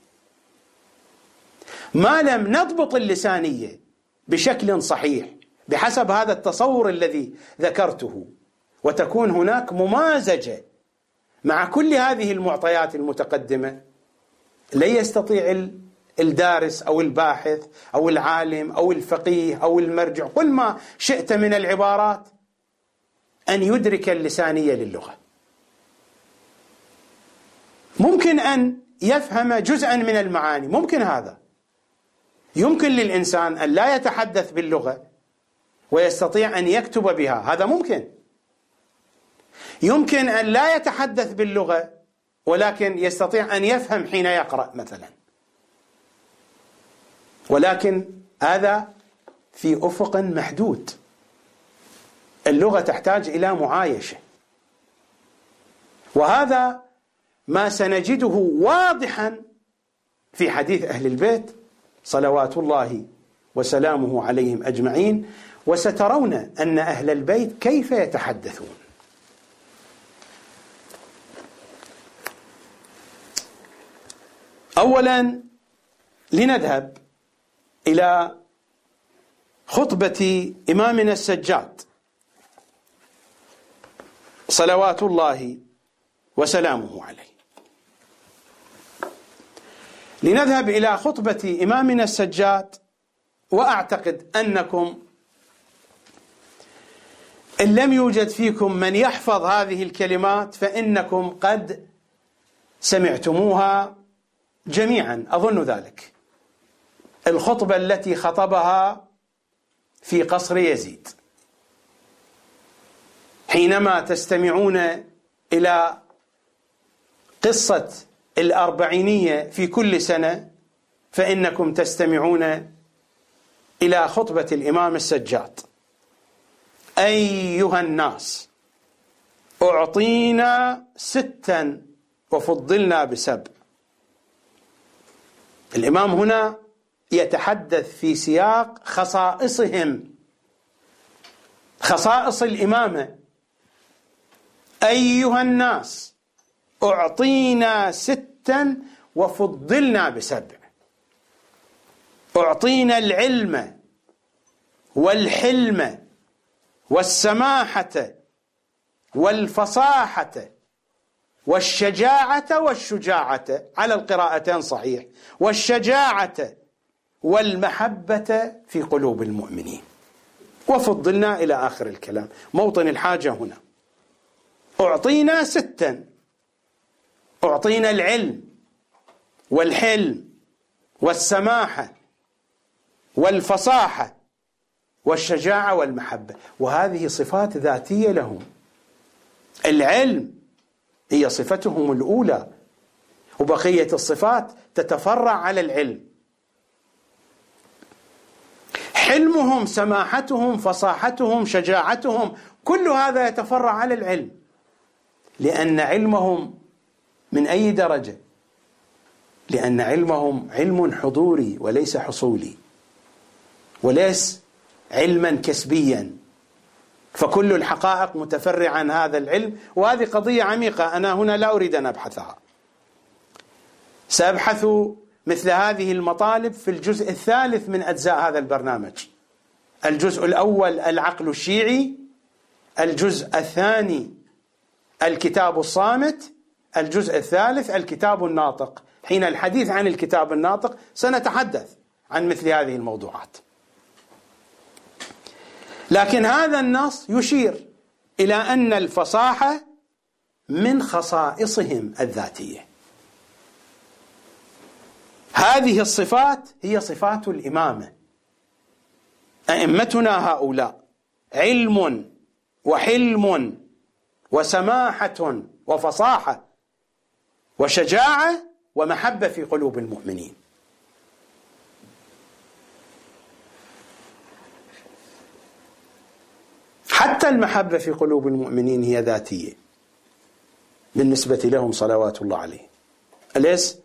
ما لم نضبط اللسانية بشكل صحيح بحسب هذا التصور الذي ذكرته، وتكون هناك ممازجة مع كل هذه المعطيات المتقدمة، لا يستطيع الدارس أو الباحث أو العالم أو الفقيه أو المرجع، قل ما شئت من العبارات، أن يدرك اللسانية للغة. ممكن أن يفهم جزءا من المعاني، ممكن هذا. يمكن للإنسان أن لا يتحدث باللغة ويستطيع أن يكتب بها، هذا ممكن. يمكن أن لا يتحدث باللغة ولكن يستطيع أن يفهم حين يقرأ مثلا، ولكن هذا في أفق محدود. اللغة تحتاج إلى معايشة، وهذا ما سنجده واضحا في حديث أهل البيت صلوات الله وسلامه عليهم أجمعين، وسترون أن أهل البيت كيف يتحدثون. أولا لنذهب إلى خطبة إمامنا السجاد صلوات الله وسلامه عليه. لنذهب إلى خطبة إمامنا السجاد، وأعتقد أنكم إن لم يوجد فيكم من يحفظ هذه الكلمات فإنكم قد سمعتموها جميعا أظن ذلك، الخطبة التي خطبها في قصر يزيد حينما تستمعون إلى قصة الأربعينية في كل سنة، فإنكم تستمعون إلى خطبة الإمام السجاد: أيها الناس، أعطينا 6 وفضلنا ب7. الإمام هنا يتحدث في سياق خصائصهم، خصائص الإمامة. أيها الناس، أعطينا 6 وفضلنا ب7. أعطينا العلم والحلم والسماحة والفصاحة والشجاعة والشجاعة، على القراءتين صحيح، والشجاعة والمحبة في قلوب المؤمنين، وفضلنا إلى آخر الكلام. موطن الحاجة هنا أعطينا 6: أعطينا العلم والحلم والسماحة والفصاحة والشجاعة والمحبة، وهذه صفات ذاتية لهم. العلم هي صفتهم الأولى، وبقية الصفات تتفرع على العلم. حلمهم، سماحتهم، فصاحتهم، شجاعتهم، كل هذا يتفرع على العلم، لأن علمهم من أي درجة؟ لأن علمهم علم حضوري وليس حصولي، وليس علما كسبيا، فكل الحقائق متفرعة عن هذا العلم. وهذه قضية عميقة أنا هنا لا أريد أن أبحثها، سأبحث مثل هذه المطالب في الجزء الثالث من أجزاء هذا البرنامج. الجزء الأول العقل الشيعي، الجزء الثاني الكتاب الصامت، الجزء الثالث الكتاب الناطق. حين الحديث عن الكتاب الناطق سنتحدث عن مثل هذه الموضوعات، لكن هذا النص يشير إلى أن الفصاحة من خصائصهم الذاتية. هذه الصفات هي صفات الإمامة. أئمتنا هؤلاء علم وحلم وسماحة وفصاحة وشجاعة ومحبة في قلوب المؤمنين. حتى المحبة في قلوب المؤمنين هي ذاتية بالنسبة لهم صلوات الله عليه. أليس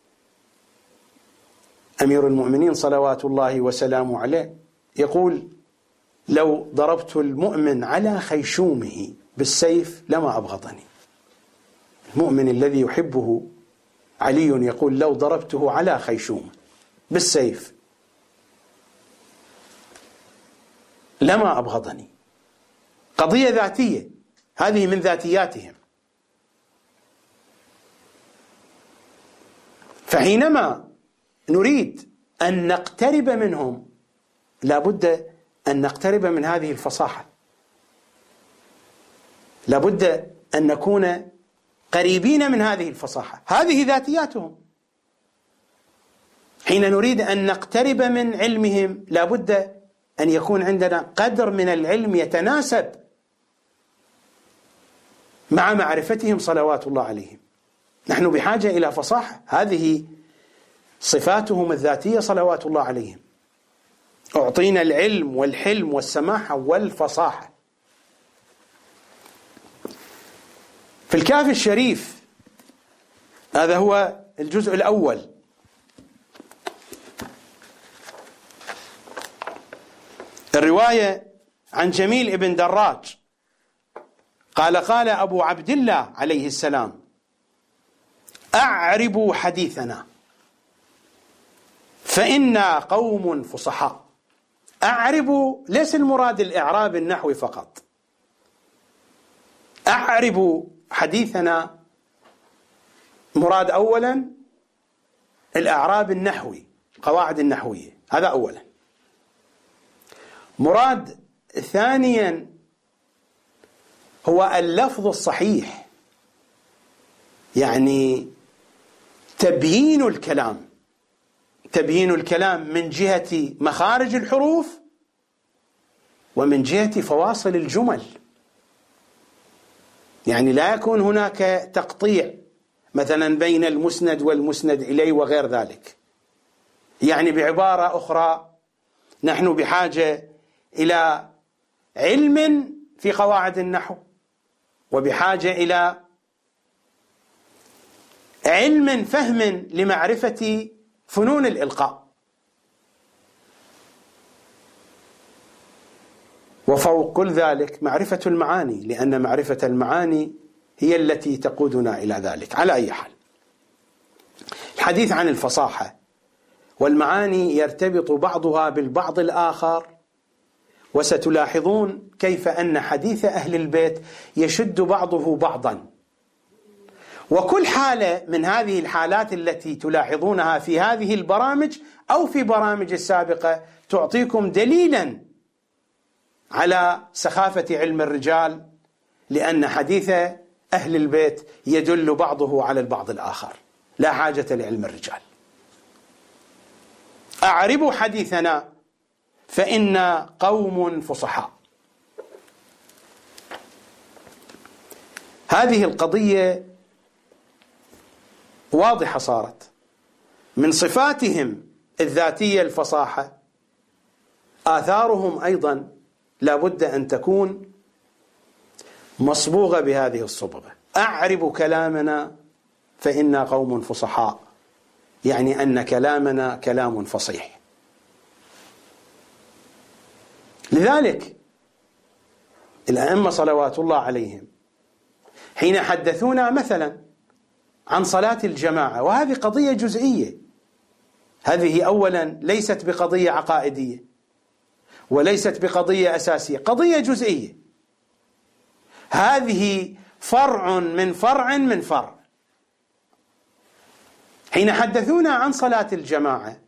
أمير المؤمنين صلوات الله وسلامه عليه يقول: لو ضربت المؤمن على خيشومه بالسيف لما أبغضني. المؤمن الذي يحبه علي يقول: لو ضربته على خيشومه بالسيف لما أبغضني. قضية ذاتية، هذه من ذاتياتهم. فحينما نريد أن نقترب منهم لابد أن نقترب من هذه الفصاحة، لابد أن نكون قريبين من هذه الفصاحة، هذه ذاتياتهم. حين نريد أن نقترب من علمهم لابد أن يكون عندنا قدر من العلم يتناسب مع معرفتهم صلوات الله عليهم. نحن بحاجة إلى فصاحة، هذه صفاتهم الذاتية صلوات الله عليهم. أعطينا العلم والحلم والسماحة والفصاحة. في الكافي الشريف، هذا هو الجزء الأول، الرواية عن جميل ابن دراج قال: قال أبو عبد الله عليه السلام: أعربوا حديثنا فإنا قوم فصحاء. أعربوا ليس المراد الإعراب النحوي فقط، أعربوا حديثنا مراد أولا الإعراب النحوي، قواعد النحوية، هذا أولا. مراد ثانيا هو اللفظ الصحيح، يعني تبيين الكلام، تبيين الكلام من جهة مخارج الحروف ومن جهة فواصل الجمل. يعني لا يكون هناك تقطيع مثلا بين المسند والمسند إليه وغير ذلك. يعني بعبارة أخرى، نحن بحاجة إلى علم في قواعد النحو، وبحاجة إلى علم فهم لمعرفة فنون الإلقاء، وفوق كل ذلك معرفة المعاني، لأن معرفة المعاني هي التي تقودنا إلى ذلك. على أي حال، الحديث عن الفصاحة والمعاني يرتبط بعضها بالبعض الآخر، وستلاحظون كيف أن حديث أهل البيت يشد بعضه بعضا. وكل حالة من هذه الحالات التي تلاحظونها في هذه البرامج أو في برامج السابقة تعطيكم دليلا على سخافة علم الرجال، لأن حديث أهل البيت يدل بعضه على البعض الآخر. لا حاجة لعلم الرجال. أعربوا حديثنا فإنا قوم فصحاء. هذه القضية واضحة، صارت من صفاتهم الذاتية الفصاحة، آثارهم أيضا لابد أن تكون مصبوغة بهذه الصبغة. أعرب كلامنا فإنا قوم فصحاء، يعني أن كلامنا كلام فصيح. لذلك الأئمة صلوات الله عليهم حين حدثونا مثلا عن صلاة الجماعة، وهذه قضية جزئية، هذه أولا ليست بقضية عقائدية وليست بقضية أساسية، قضية جزئية، هذه فرع من فرع من فرع. حين حدثونا عن صلاة الجماعة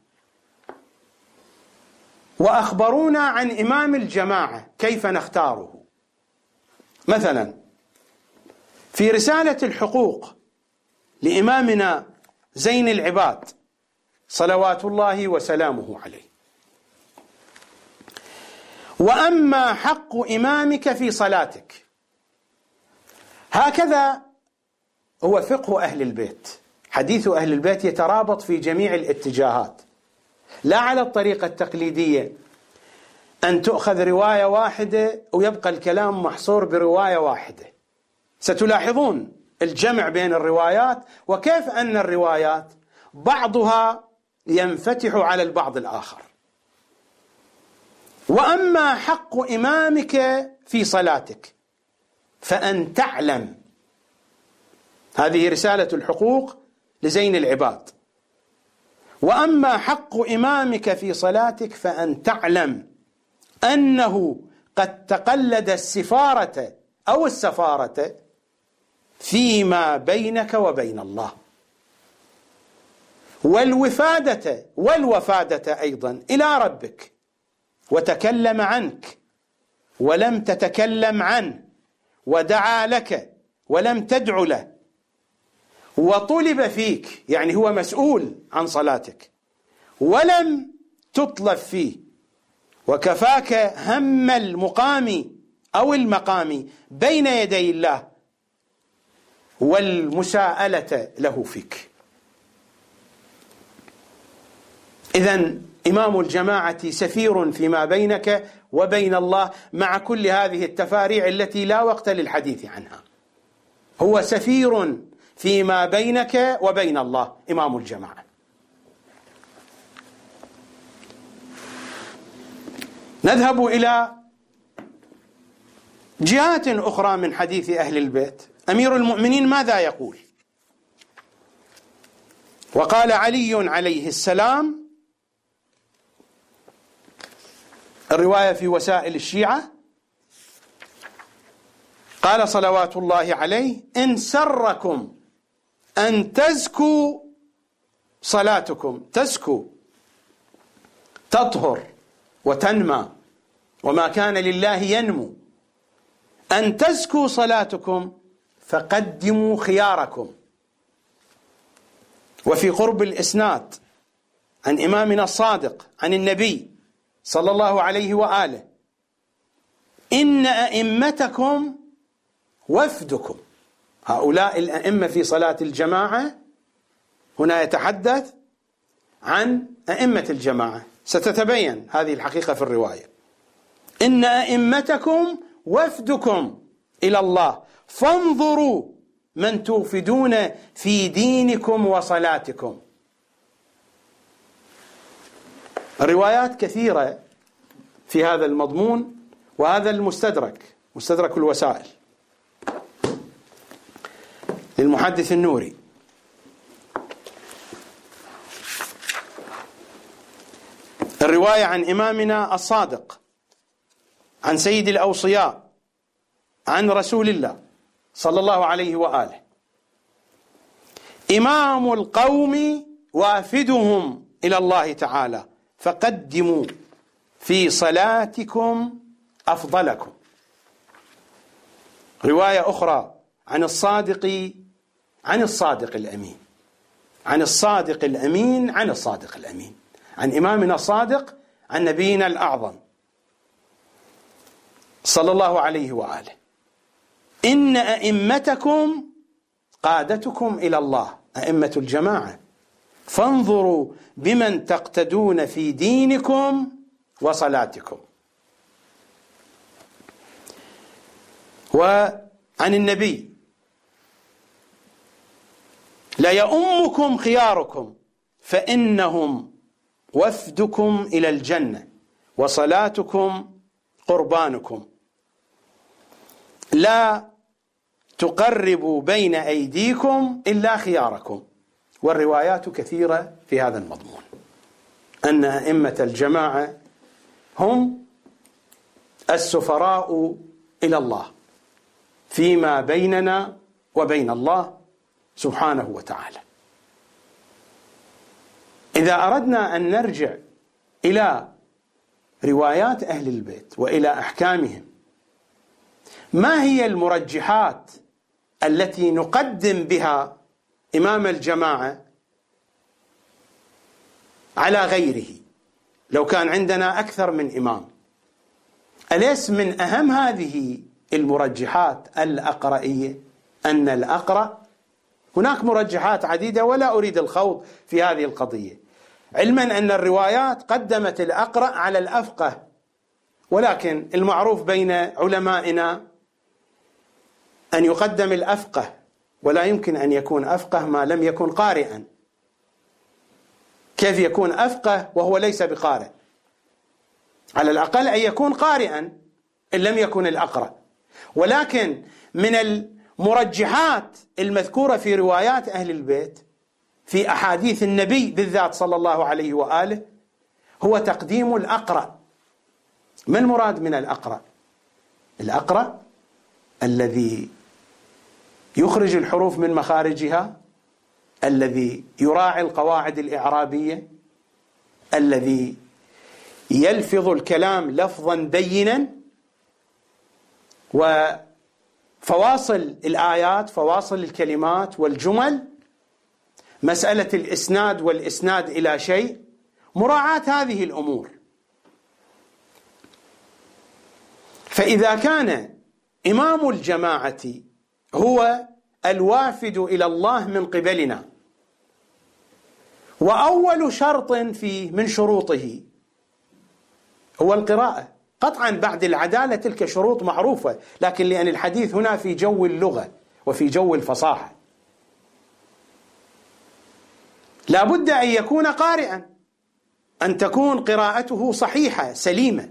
وأخبرونا عن إمام الجماعة كيف نختاره، مثلا في رسالة الحقوق لإمامنا زين العباد صلوات الله وسلامه عليه: وأما حق إمامك في صلاتك. هكذا هو فقه أهل البيت. حديث أهل البيت يترابط في جميع الاتجاهات، لا على الطريقة التقليدية أن تؤخذ رواية واحدة ويبقى الكلام محصور برواية واحدة. ستلاحظون الجمع بين الروايات وكيف أن الروايات بعضها ينفتح على البعض الآخر. وأما حق إمامك في صلاتك فأن تعلم، هذه رسالة الحقوق لزين العباد: وأما حق إمامك في صلاتك فأن تعلم أنه قد تقلد السفارة أو السفارة فيما بينك وبين الله، والوفادة أيضا إلى ربك، وتكلم عنك ولم تتكلم عنه، ودعا لك ولم تدع له، وطلب فيك، يعني هو مسؤول عن صلاتك، ولم تطلب فيه، وكفاك هم المقام أو المقام بين يدي الله والمساءلة له فيك. إذن إمام الجماعة سفير فيما بينك وبين الله، مع كل هذه التفاريع التي لا وقت للحديث عنها. هو سفير فيما بينك وبين الله، إمام الجماعة. نذهب إلى جهات أخرى من حديث أهل البيت. أمير المؤمنين ماذا يقول؟ وقال علي عليه السلام، الرواية في وسائل الشيعة، قال صلوات الله عليه: إن سركم أن تزكوا صلاتكم، تزكو تطهر وتنمى، وما كان لله ينمو، أن تزكوا صلاتكم فقدموا خياركم. وفي قرب الإسناد عن إمامنا الصادق عن النبي صلى الله عليه وآله: إن أئمتكم وفدكم. هؤلاء الأئمة في صلاة الجماعة، هنا يتحدث عن أئمة الجماعة، ستتبين هذه الحقيقة في الرواية. إن أئمتكم وفدكم إلى الله فانظروا من توفدون في دينكم وصلاتكم. الروايات كثيرة في هذا المضمون، وهذا المستدرك، مستدرك الوسائل للمحدث النوري. الرواية عن إمامنا الصادق عن سيد الأوصياء عن رسول الله صلى الله عليه وآله: إمام القوم وافدهم إلى الله تعالى فقدموا في صلاتكم أفضلكم. رواية أخرى عن الصادق الأمين، عن الصادق الأمين عن الصادق الأمين، عن إمامنا الصادق عن نبينا الأعظم صلى الله عليه وآله: إن أئمتكم قادتكم إلى الله، أئمة الجماعة، فانظروا بمن تقتدون في دينكم وصلاتكم. وعن النبي: ليؤمكم خياركم فإنهم وفدكم إلى الجنة وصلاتكم قربانكم، لا تقربوا بين أيديكم إلا خياركم. والروايات كثيرة في هذا المضمون، أن أئمة الجماعة هم السفراء إلى الله فيما بيننا وبين الله سبحانه وتعالى. إذا أردنا أن نرجع إلى روايات أهل البيت وإلى أحكامهم، ما هي المرجحات التي نقدم بها إمام الجماعة على غيره لو كان عندنا أكثر من إمام؟ أليس من أهم هذه المرجحات الأقرئية؟ أن الأقرأ، هناك مرجحات عديدة ولا أريد الخوض في هذه القضية، علما أن الروايات قدمت الأقرأ على الأفقه، ولكن المعروف بين علمائنا أن يقدم الأفقه، ولا يمكن أن يكون أفقه ما لم يكن قارئا. كيف يكون أفقه وهو ليس بقارئ؟ على الأقل أن يكون قارئا إن لم يكن الأقرأ. ولكن من المرجحات المذكورة في روايات أهل البيت في أحاديث النبي بالذات صلى الله عليه وآله هو تقديم الأقرأ. ما المراد من الأقرأ؟ الأقرأ الذي يخرج الحروف من مخارجها، الذي يراعي القواعد الإعرابية، الذي يلفظ الكلام لفظا بينا، وفواصل الآيات، فواصل الكلمات والجمل، مسألة الإسناد والإسناد إلى شيء، مراعاة هذه الأمور. فإذا كان إمام الجماعة هو الوافد إلى الله من قبلنا، وأول شرط فيه من شروطه هو القراءة، قطعا بعد العدالة تلك شروط معروفة، لكن لأن الحديث هنا في جو اللغة وفي جو الفصاحة، لا بد أن يكون قارئا، أن تكون قراءته صحيحة سليمة.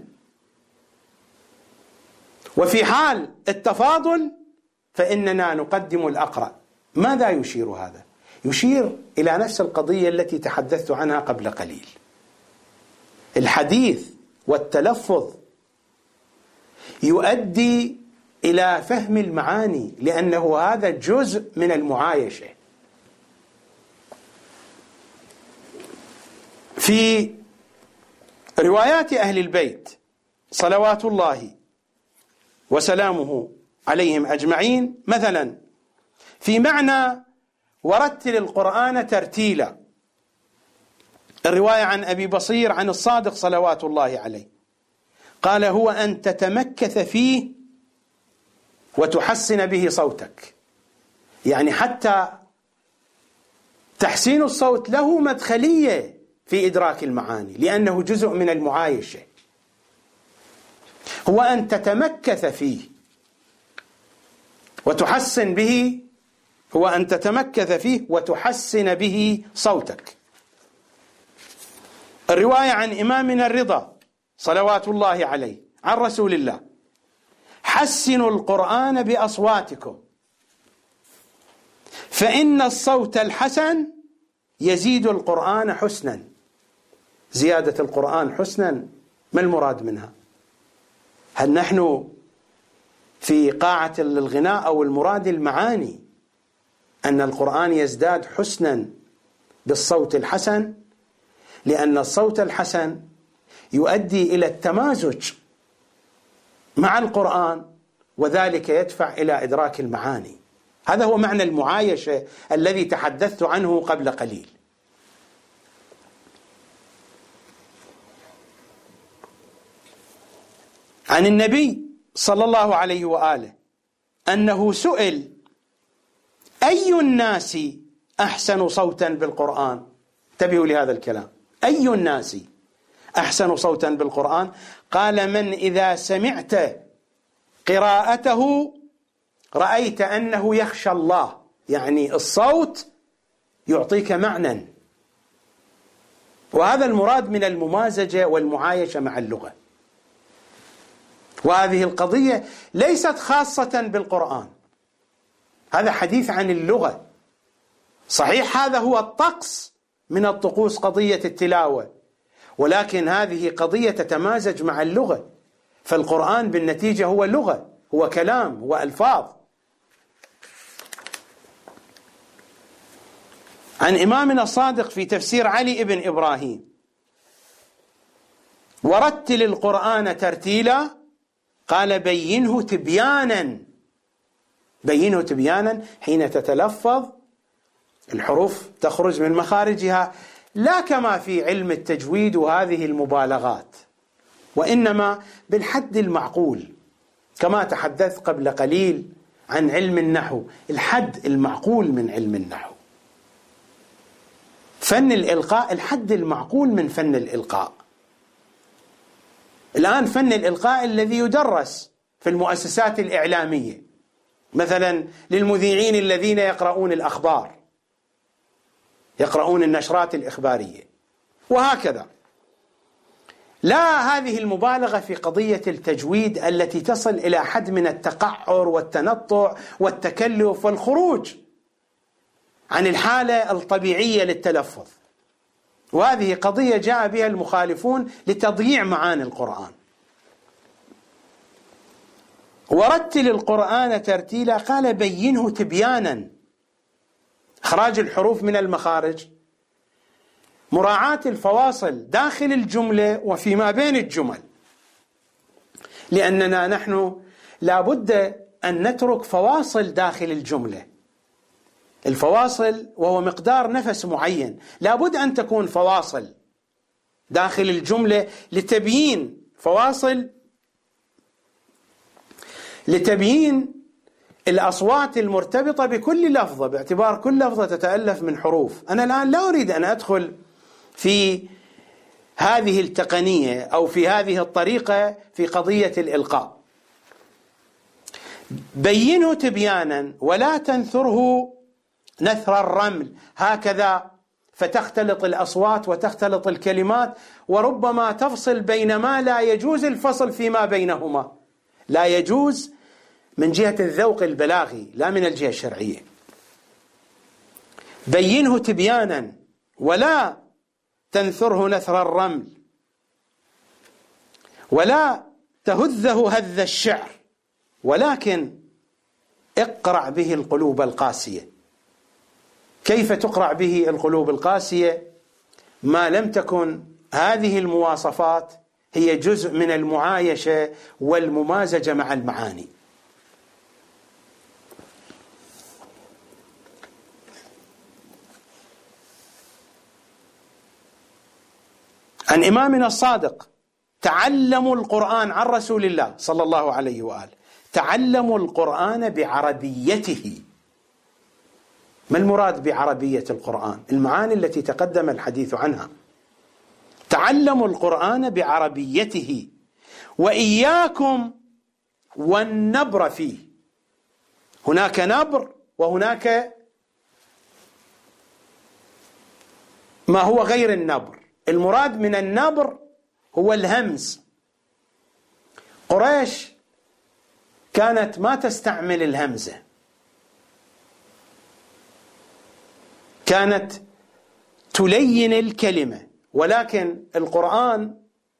وفي حال التفاضل فإننا نقدم الأقرأ. ماذا يشير هذا؟ يشير إلى نفس القضية التي تحدثت عنها قبل قليل. الحديث والتلفظ يؤدي إلى فهم المعاني، لأنه هذا جزء من المعايشة. في روايات أهل البيت صلوات الله وسلامه عليهم أجمعين، مثلا في معنى ورتل القرآن ترتيلا. الرواية عن أبي بصير عن الصادق صلوات الله عليه قال: هو أن تتمكث فيه وتحسن به صوتك. يعني حتى تحسين الصوت له مدخلية في إدراك المعاني، لأنه جزء من المعايشة. هو أن تتمكث فيه وتحسن به، هو أن تتمكث فيه وتحسن به صوتك. الرواية عن إمامنا الرضا صلوات الله عليه عن رسول الله: حسنوا القرآن بأصواتكم فإن الصوت الحسن يزيد القرآن حسنا. زيادة القرآن حسنا، ما المراد منها؟ هل نحن في قاعة الغناء أو المراد المعاني أن القرآن يزداد حسنا بالصوت الحسن؟ لأن الصوت الحسن يؤدي إلى التمازج مع القرآن، وذلك يدفع إلى إدراك المعاني. هذا هو معنى المعايشة الذي تحدثت عنه قبل قليل. عن النبي صلى الله عليه وآله أنه سئل: أي الناس أحسن صوتا بالقرآن؟ انتبهوا لهذا الكلام، أي الناس أحسن صوتا بالقرآن؟ قال: من إذا سمعت قراءته رأيت أنه يخشى الله. يعني الصوت يعطيك معنى، وهذا المراد من الممازجة والمعايشة مع اللغة. وهذه القضية ليست خاصة بالقرآن، هذا حديث عن اللغة. صحيح هذا هو الطقس من الطقوس قضية التلاوة، ولكن هذه قضية تتمازج مع اللغة، فالقرآن بالنتيجة هو لغة، هو كلام، هو ألفاظ. عن إمامنا الصادق في تفسير علي بن إبراهيم: ورتل القرآن ترتيلا، قال: بينه تبيانا. بينه تبيانا حين تتلفظ الحروف تخرج من مخارجها، لا كما في علم التجويد وهذه المبالغات، وإنما بالحد المعقول، كما تحدثت قبل قليل عن علم النحو، الحد المعقول من علم النحو. فن الإلقاء الحد المعقول من فن الإلقاء. الآن فن الإلقاء الذي يدرس في المؤسسات الإعلامية، مثلا للمذيعين الذين يقرؤون الأخبار، يقرؤون النشرات الإخبارية، وهكذا. لا هذه المبالغة في قضية التجويد التي تصل إلى حد من التقعر والتنطع والتكلف والخروج عن الحالة الطبيعية للتلفظ، وهذه قضية جاء بها المخالفون لتضييع معاني القرآن. ورتل القرآن ترتيلا، قال: بينه تبيانا. إخراج الحروف من المخارج، مراعاة الفواصل داخل الجملة وفيما بين الجمل، لأننا نحن لا بد أن نترك فواصل داخل الجملة. الفواصل وهو مقدار نفس معين، لا بد أن تكون فواصل داخل الجملة لتبيين فواصل، لتبيين الأصوات المرتبطة بكل لفظة، باعتبار كل لفظة تتألف من حروف. أنا الآن لا أريد أن أدخل في هذه التقنية أو في هذه الطريقة في قضية الإلقاء. بينه تبيانا ولا تنثره نثر الرمل، هكذا فتختلط الأصوات وتختلط الكلمات، وربما تفصل بين ما لا يجوز الفصل فيما بينهما. لا يجوز من جهة الذوق البلاغي، لا من الجهة الشرعية. بينه تبيانا ولا تنثره نثر الرمل، ولا تهذه هذ الشعر، ولكن اقرع به القلوب القاسية. كيف تقرع به القلوب القاسية ما لم تكن هذه المواصفات هي جزء من المعايشة والممازجة مع المعاني؟ عن إمامنا الصادق: تعلموا القرآن، عن رسول الله صلى الله عليه وآله: تعلموا القرآن بعربيته. ما المراد بعربية القرآن؟ المعاني التي تقدم الحديث عنها. تعلموا القرآن بعربيته وإياكم والنبر فيه. هناك نبر وهناك ما هو غير النبر. المراد من النبر هو الهمز. قريش كانت ما تستعمل الهمزة، كانت تلين الكلمة، ولكن القرآن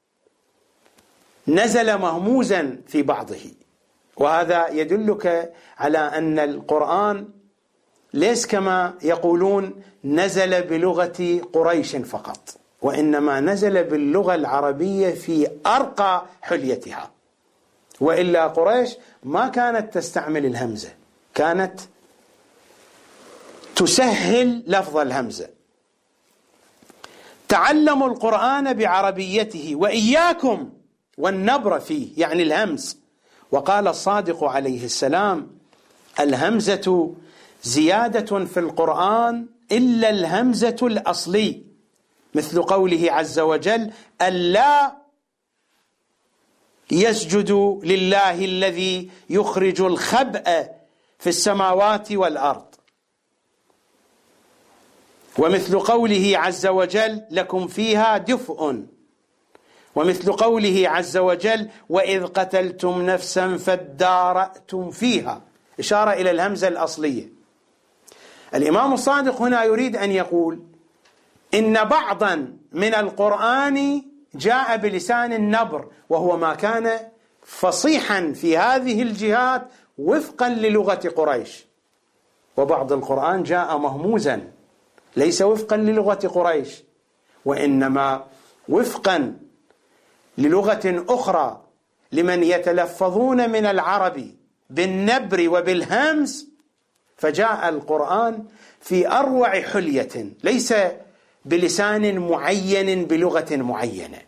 نزل مهموزا في بعضه، وهذا يدلك على أن القرآن ليس كما يقولون نزل بلغة قريش فقط، وإنما نزل باللغة العربية في أرقى حليتها. وإلا قريش ما كانت تستعمل الهمزة، كانت تسهل لفظ الهمزة. تعلموا القرآن بعربيته وإياكم والنبر فيه، يعني الهمز. وقال الصادق عليه السلام: الهمزة زيادة في القرآن إلا الهمزة الأصلي، مثل قوله عز وجل: ألا يسجد لله الذي يخرج الخبأ في السماوات والأرض، ومثل قوله عز وجل: لكم فيها دفء، ومثل قوله عز وجل: وإذ قتلتم نفسا فادارأتم فيها، إشارة إلى الهمزة الأصلية. الإمام الصادق هنا يريد أن يقول إن بعضا من القرآن جاء بلسان النبر، وهو ما كان فصيحا في هذه الجهات وفقا للغة قريش، وبعض القرآن جاء مهموزا ليس وفقا للغة قريش، وإنما وفقا للغة أخرى لمن يتلفظون من العرب بالنبر وبالهمز، فجاء القرآن في أروع حلية، ليس بلسان معين بلغة معينة.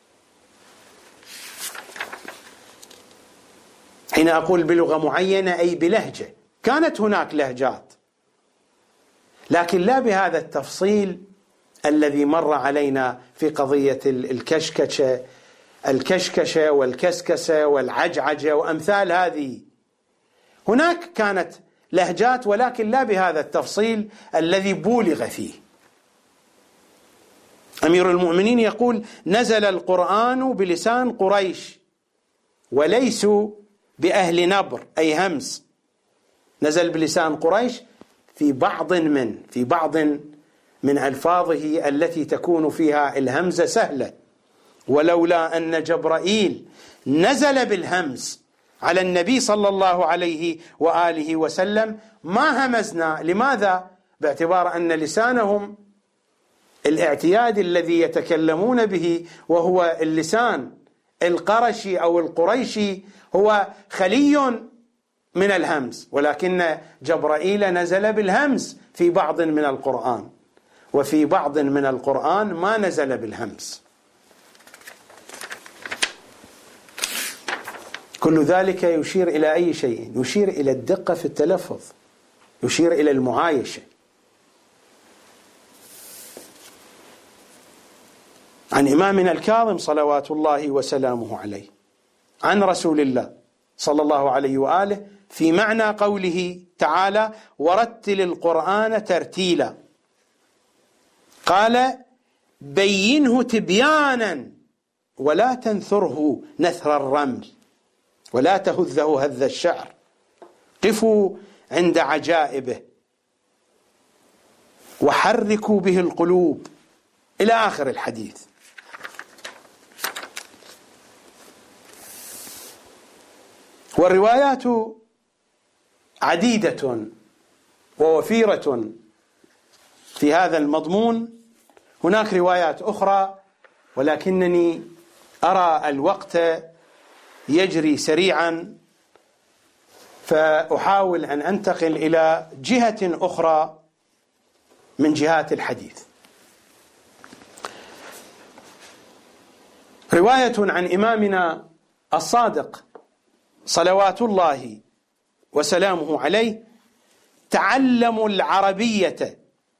حين أقول بلغة معينة أي بلهجة، كانت هناك لهجات، لكن لا بهذا التفصيل الذي مر علينا في قضية الكشكشة والكسكسة والعجعجة وأمثال هذه. هناك كانت لهجات، ولكن لا بهذا التفصيل الذي بولغ فيه. أمير المؤمنين يقول: نزل القرآن بلسان قريش وليسوا بأهل نبر أي همز. نزل بلسان قريش في بعض من ألفاظه التي تكون فيها الهمزة سهلة، ولولا أن جبرائيل نزل بالهمز على النبي صلى الله عليه وآله وسلم ما همزنا. لماذا؟ باعتبار أن لسانهم الاعتيادي الذي يتكلمون به وهو اللسان القرشي أو القريشي هو خلي من الهمز، ولكن جبرائيل نزل بالهمز في بعض من القرآن، وفي بعض من القرآن ما نزل بالهمز. كل ذلك يشير إلى أي شيء؟ يشير إلى الدقة في التلفظ، يشير إلى المعايشة. عن إمامنا الكاظم صلوات الله وسلامه عليه عن رسول الله صلى الله عليه وآله في معنى قوله تعالى: ورتل القرآن ترتيلا، قال: بينه تبيانا ولا تنثره نثر الرمل ولا تهذه هذ الشعر، قفوا عند عجائبه وحركوا به القلوب، إلى آخر الحديث. والروايات عديدة ووفيرة في هذا المضمون. هناك روايات أخرى، ولكنني أرى الوقت يجري سريعا، فأحاول أن أنتقل إلى جهة أخرى من جهات الحديث. رواية عن إمامنا الصادق صلوات الله وسلامه عليه: تعلموا العربية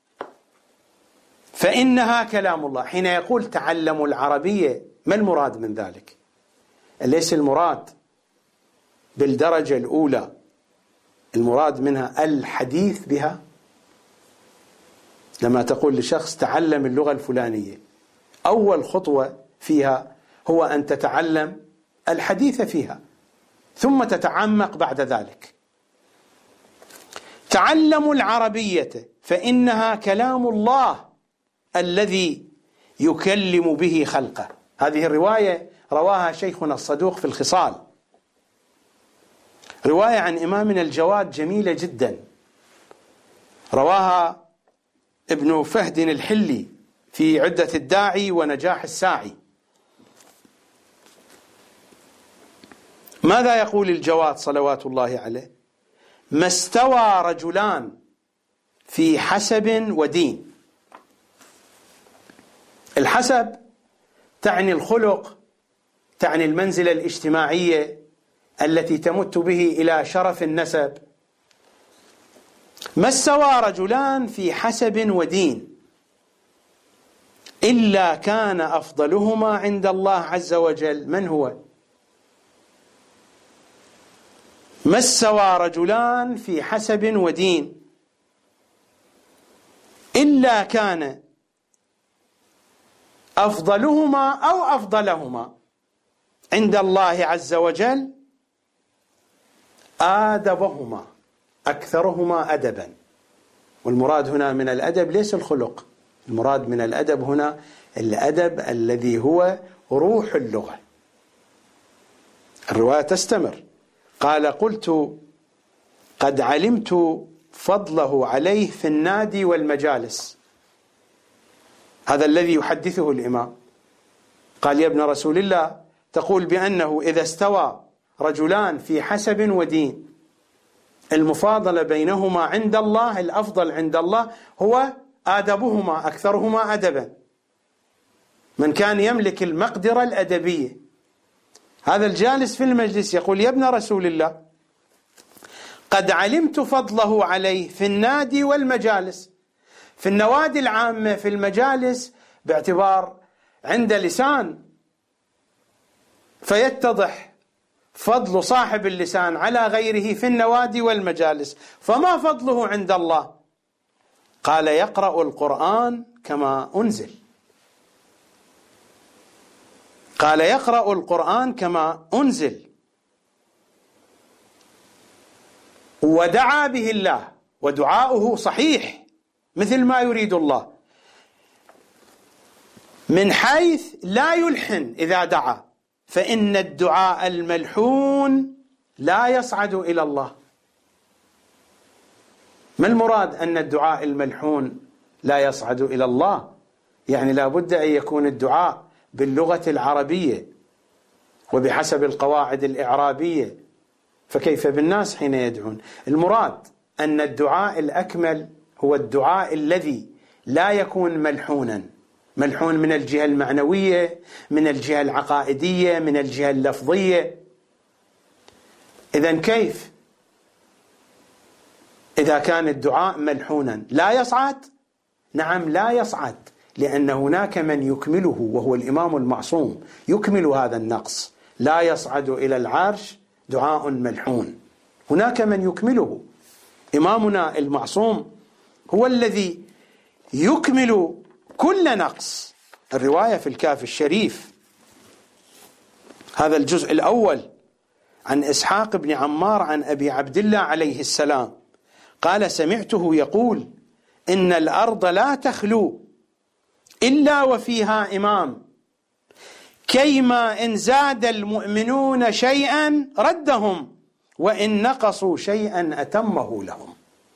فإنها كلام الله. حين يقول تعلموا العربية، ما المراد من ذلك؟ ليس المراد بالدرجة الأولى المراد منها الحديث بها. لما تقول لشخص تعلم اللغة الفلانية، أول خطوة فيها هو أن تتعلم الحديث فيها، ثم تتعمق بعد ذلك. تعلموا العربية فإنها كلام الله الذي يكلم به خلقه. هذه الرواية رواها شيخنا الصدوق في الخصال، رواية عن إمامنا الجواد جميلة جدا، رواها ابن فهد الحلي في عدة الداعي ونجاح الساعي. ماذا يقول الجواد صلوات الله عليه؟ ما استوى رجلان في حسب ودين. الحسب تعني الخلق، تعني المنزلة الاجتماعية التي تمت به إلى شرف النسب. ما استوى رجلان في حسب ودين إلا كان أفضلهما عند الله عز وجل. من هو؟ ما استوى رجلان في حسب ودين إلا كان أفضلهما أو أفضلهما عند الله عز وجل آدبهما، أكثرهما أدبا. والمراد هنا من الأدب ليس الخلق، المراد من الأدب هنا الأدب الذي هو روح اللغة. الرواية تستمر، قال: قلت قد علمت فضله عليه في النادي والمجالس. هذا الذي يحدثه الإمام. قال: يا ابن رسول الله، تقول بأنه إذا استوى رجلان في حسب ودين المفاضلة بينهما عند الله، الأفضل عند الله هو آدبهما، أكثرهما أدبا، من كان يملك المقدرة الأدبية. هذا الجالس في المجلس يقول: يا ابن رسول الله، قد علمت فضله عليه في النادي والمجالس. في النوادي العامة، في المجالس، باعتبار عند لسان فيتضح فضل صاحب اللسان على غيره في النوادي والمجالس. فما فضله عند الله؟ قال: يقرأ القرآن كما أنزل. قال: يقرأ القرآن كما أنزل ودعا به الله، ودعاؤه صحيح مثل ما يريد الله، من حيث لا يلحن إذا دعا، فإن الدعاء الملحون لا يصعد إلى الله. ما المراد أن الدعاء الملحون لا يصعد إلى الله؟ يعني لا بد أن يكون الدعاء باللغة العربية وبحسب القواعد الإعرابية، فكيف بالناس حين يدعون؟ المراد أن الدعاء الأكمل هو الدعاء الذي لا يكون ملحونا، ملحون من الجهة المعنوية، من الجهة العقائدية، من الجهة اللفظية. إذن كيف إذا كان الدعاء ملحونا لا يصعد؟ نعم لا يصعد، لأن هناك من يكمله وهو الإمام المعصوم، يكمل هذا النقص. لا يصعد إلى العرش دعاء ملحون، هناك من يكمله. إمامنا المعصوم هو الذي يكمل كل نقص. الرواية في الكافي الشريف، هذا الجزء الأول، عن إسحاق بن عمار عن أبي عبد الله عليه السلام قال: سمعته يقول: إن الأرض لا تخلو إلا وفيها إمام، كيما إن زاد المؤمنون شيئا ردهم، وإن نقصوا شيئا أتمه لهم.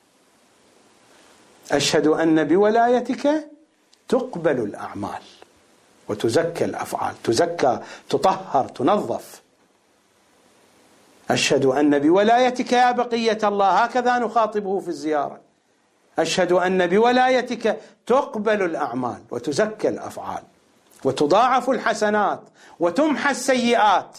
أشهد أن بولايتك تقبل الأعمال وتزكى الأفعال، تزكى، تطهر، تنظف. أشهد أن بولايتك يا بقية الله، هكذا نخاطبه في الزيارة. أشهد أن بولايتك تقبل الأعمال وتزكى الأفعال. وتضاعف الحسنات وتمحى السيئات.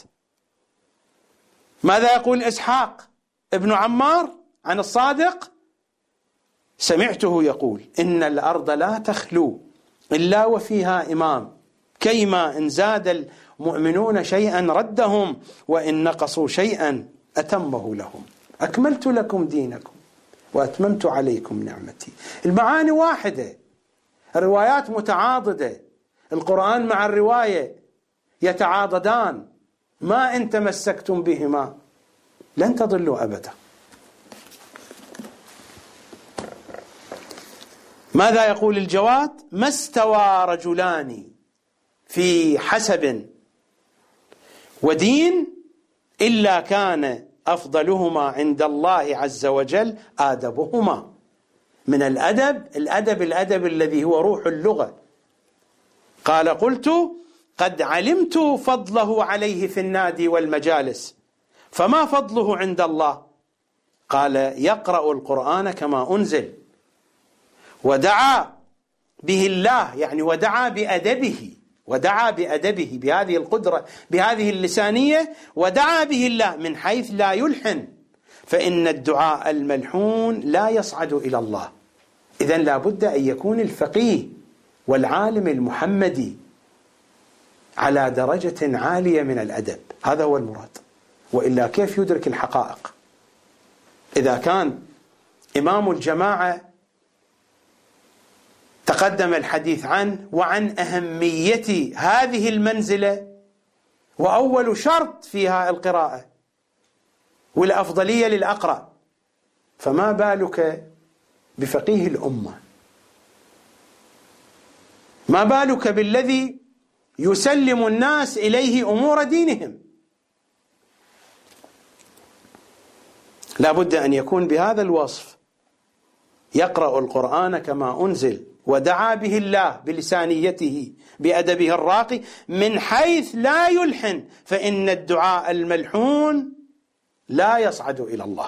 ماذا يقول إسحاق ابن عمار عن الصادق؟ سمعته يقول: إن الأرض لا تخلو إلا وفيها إمام، كيما إن زاد المؤمنون شيئا ردهم، وإن نقصوا شيئا أتمه لهم، أكملت لكم دينكم وأتممت عليكم نعمتي. المعاني واحدة، الروايات متعاضدة، القرآن مع الرواية يتعاضدان، ما إن تمسكتم بهما لن تضلوا أبدا. ماذا يقول الجواد؟ ما استوى رجلان في حسب ودين إلا كان أفضلهما عند الله عز وجل آدبهما. من الأدب الذي هو روح اللغة. قال: قلت: قد علمت فضله عليه في النادي والمجالس، فما فضله عند الله؟ قال: يقرأ القرآن كما أنزل، ودعا به الله، يعني ودعا بأدبه بهذه القدرة، بهذه اللسانية، ودعا به الله من حيث لا يلحن، فإن الدعاء الملحون لا يصعد إلى الله. إذن لا بد أن يكون الفقيه والعالم المحمدي على درجة عالية من الأدب، هذا هو المراد، وإلا كيف يدرك الحقائق؟ إذا كان إمام الجماعة تقدم الحديث عنه وعن أهمية هذه المنزلة، وأول شرط فيها القراءة والأفضلية للأقرأ، فما بالك بفقيه الأمة؟ ما بالك بالذي يسلم الناس إليه أمور دينهم؟ لا بد أن يكون بهذا الوصف: يقرأ القرآن كما أنزل، ودعا به الله بلسانيته بأدبه الراقي، من حيث لا يلحن، فإن الدعاء الملحون لا يصعد إلى الله.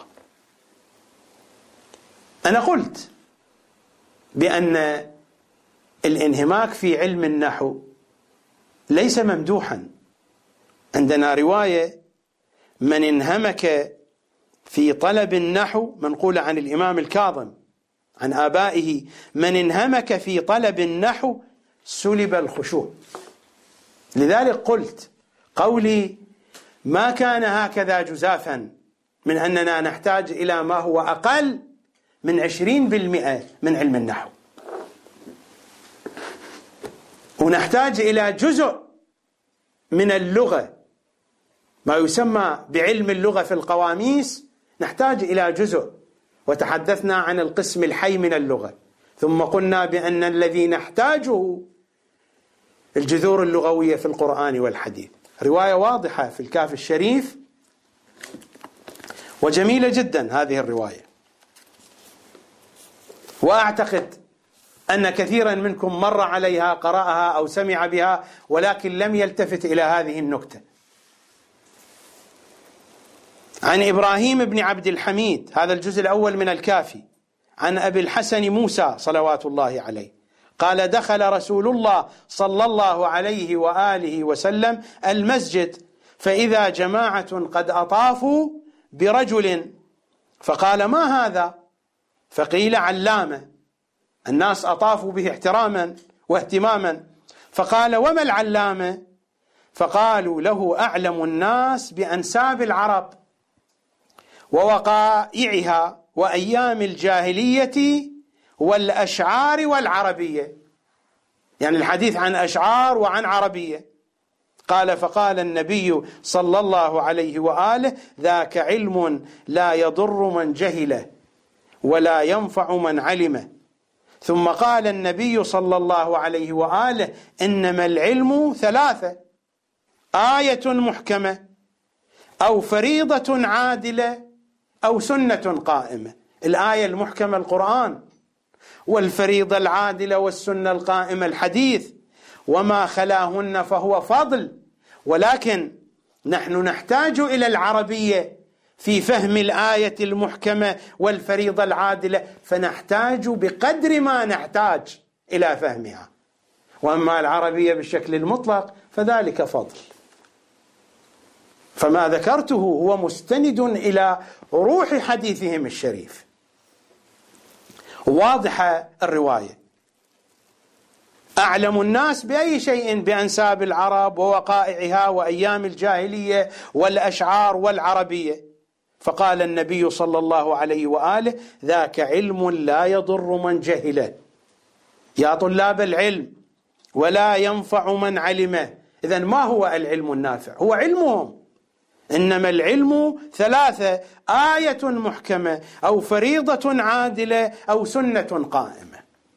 أنا قلت بأن الانهماك في علم النحو ليس ممدوحا. عندنا رواية: من انهمك في طلب النحو، منقولة عن الإمام الكاظم عن آبائه: من انهمك في طلب النحو سلب الخشوع. لذلك قلت قولي ما كان هكذا جزافا من أننا نحتاج إلى ما هو أقل من 20% من علم النحو، ونحتاج إلى جزء من اللغة، ما يسمى بعلم اللغة في القواميس، نحتاج إلى جزء. وتحدثنا عن القسم الحي من اللغة، ثم قلنا بأن الذي نحتاجه الجذور اللغوية في القرآن والحديث. رواية واضحة في الكاف الشريف وجميلة جدا هذه الرواية، وأعتقد أن كثيرا منكم مر عليها، قرأها أو سمع بها، ولكن لم يلتفت إلى هذه النكتة. عن إبراهيم بن عبد الحميد، هذا الجزء الأول من الكافي، عن أبي الحسن موسى صلوات الله عليه قال: دخل رسول الله صلى الله عليه وآله وسلم المسجد، فإذا جماعة قد أطافوا برجل، فقال: ما هذا؟ فقيل: علامة. الناس أطافوا به احتراما واهتماما، فقال: وما العلامة؟ فقالوا له: أعلم الناس بأنساب العرب ووقائعها وأيام الجاهلية والأشعار والعربية، يعني الحديث عن أشعار وعن عربية. قال: فقال النبي صلى الله عليه وآله: ذاك علم لا يضر من جهله ولا ينفع من علمه. ثم قال النبي صلى الله عليه وآله: إنما العلم 3: آية محكمة، أو فريضة عادلة، أو سنة قائمة. الآية المحكمة القرآن، والفريضة العادلة والسنة القائمة الحديث، وما خلاهن فهو فضل. ولكن نحن نحتاج إلى العربية في فهم الآية المحكمة والفريضة العادلة، فنحتاج بقدر ما نحتاج إلى فهمها، وأما العربية بالشكل المطلق فذلك فضل. فما ذكرته هو مستند إلى روح حديثهم الشريف، واضحة الرواية. أعلم الناس بأي شيء بأنساب العرب ووقائعها وأيام الجاهلية والأشعار والعربية. فقال النبي صلى الله عليه وآله: ذاك علم لا يضر من جهله يا طلاب العلم ولا ينفع من علمه. إذن ما هو العلم النافع؟ هو علمهم. إنما العلم ثلاثة: آية محكمة، أو فريضة عادلة، أو سنة قائمة،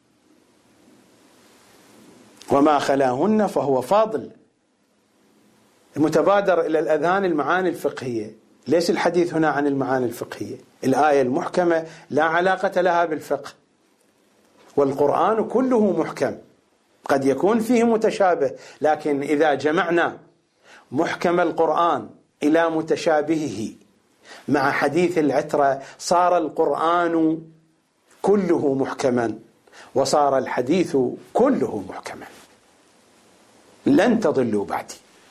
وما خلاهن فهو فاضل. المتبادر إلى الأذهان المعاني الفقهية. ليس الحديث هنا عن المعاني الفقهية. الآية المحكمة لا علاقة لها بالفقه، والقرآن كله محكم، قد يكون فيه متشابه، لكن إذا جمعنا محكم القرآن إلى متشابهه مع حديث العترة صار القرآن كله محكما، وصار الحديث كله محكما. لن تضلوا بعدي.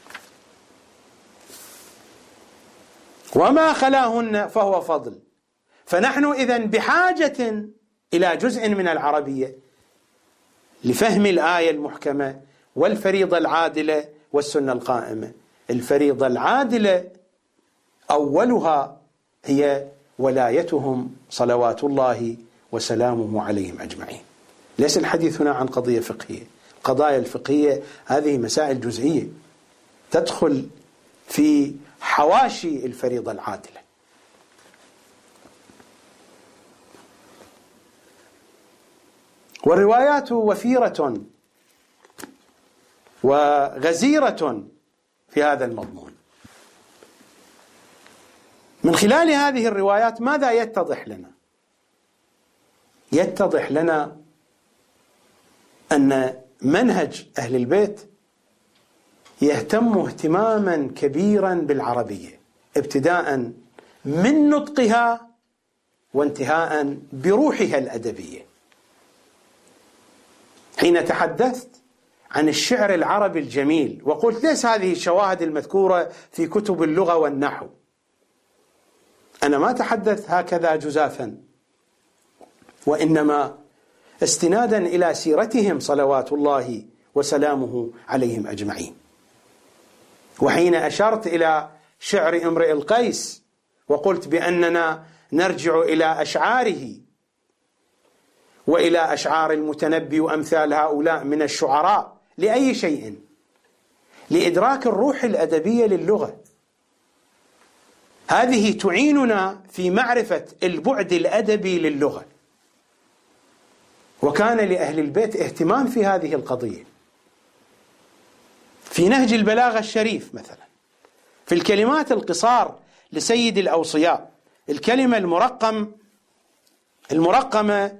وما خلاهن فهو فضل. فنحن إذن بحاجة إلى جزء من العربية لفهم الآية المحكمة والفريضة العادلة والسنة القائمة. الفريضة العادلة أولها هي ولايتهم صلوات الله وسلامه عليهم أجمعين. ليس الحديث هنا عن قضية فقهية. القضايا الفقهية هذه مسائل جزئية تدخل في حواشي الفريضة العادلة. والروايات وفيرة وغزيرة في هذا المضمون. من خلال هذه الروايات ماذا يتضح لنا؟ يتضح لنا أن منهج أهل البيت يهتم اهتماما كبيرا بالعربية، ابتداء من نطقها وانتهاء بروحها الأدبية. حين تحدثت عن الشعر العربي الجميل وقلت ليس هذه الشواهد المذكورة في كتب اللغة والنحو، أنا ما تحدث هكذا جزافا، وإنما استنادا إلى سيرتهم صلوات الله وسلامه عليهم أجمعين. وحين أشرت إلى شعر امرئ القيس وقلت بأننا نرجع إلى أشعاره وإلى أشعار المتنبي وأمثال هؤلاء من الشعراء، لأي شيء؟ لإدراك الروح الأدبية للغة. هذه تعيننا في معرفة البعد الأدبي للغة. وكان لأهل البيت اهتمام في هذه القضية. في نهج البلاغة الشريف مثلا، في الكلمات القصار لسيد الأوصياء، الكلمة المرقمة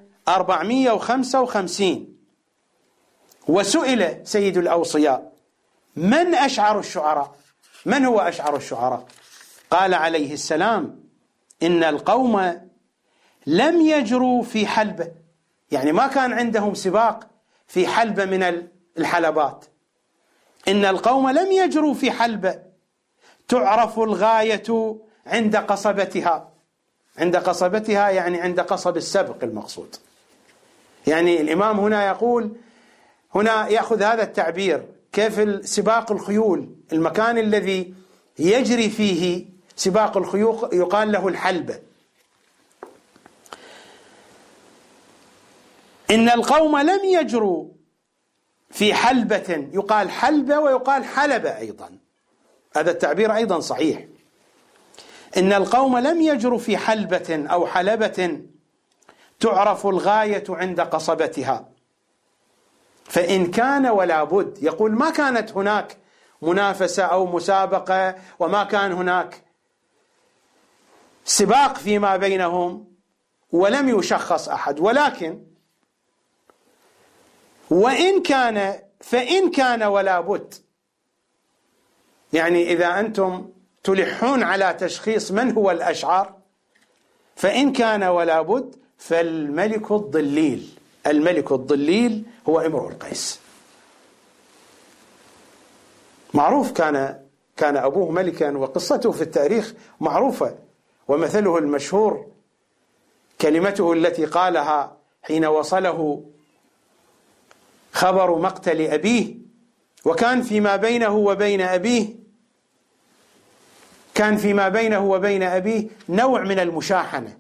455، وسئل سيد الأوصياء: من أشعر الشعراء؟ من هو أشعر الشعراء؟ قال عليه السلام: إن القوم لم يجروا في حلبة، يعني ما كان عندهم سباق في حلبة من الحلبات. إن القوم لم يجروا في حلبة تعرف الغاية عند قصبتها. عند قصبتها يعني عند قصب السبق المقصود. يعني الإمام هنا يقول، هنا يأخذ هذا التعبير كيف سباق الخيول، المكان الذي يجري فيه سباق الخيول يقال له الحلبة. إن القوم لم يجروا في حلبة، يقال حلبة ويقال حلبة أيضا، هذا التعبير أيضا صحيح. إن القوم لم يجروا في حلبة أو حلبة تعرف الغاية عند قصبتها، فإن كان ولا بد. يقول ما كانت هناك منافسة أو مسابقة، وما كان هناك سباق فيما بينهم، ولم يشخص أحد، ولكن وإن كان فإن كان ولا بد. يعني إذا أنتم تلحون على تشخيص من هو الأشعر، فإن كان ولا بد فالملك الضليل. الملك الضليل هو امرؤ القيس. معروف، كان أبوه ملكا، وقصته في التاريخ معروفة، ومثله المشهور كلمته التي قالها حين وصله خبر مقتل أبيه، وكان فيما بينه وبين أبيه نوع من المشاحنة.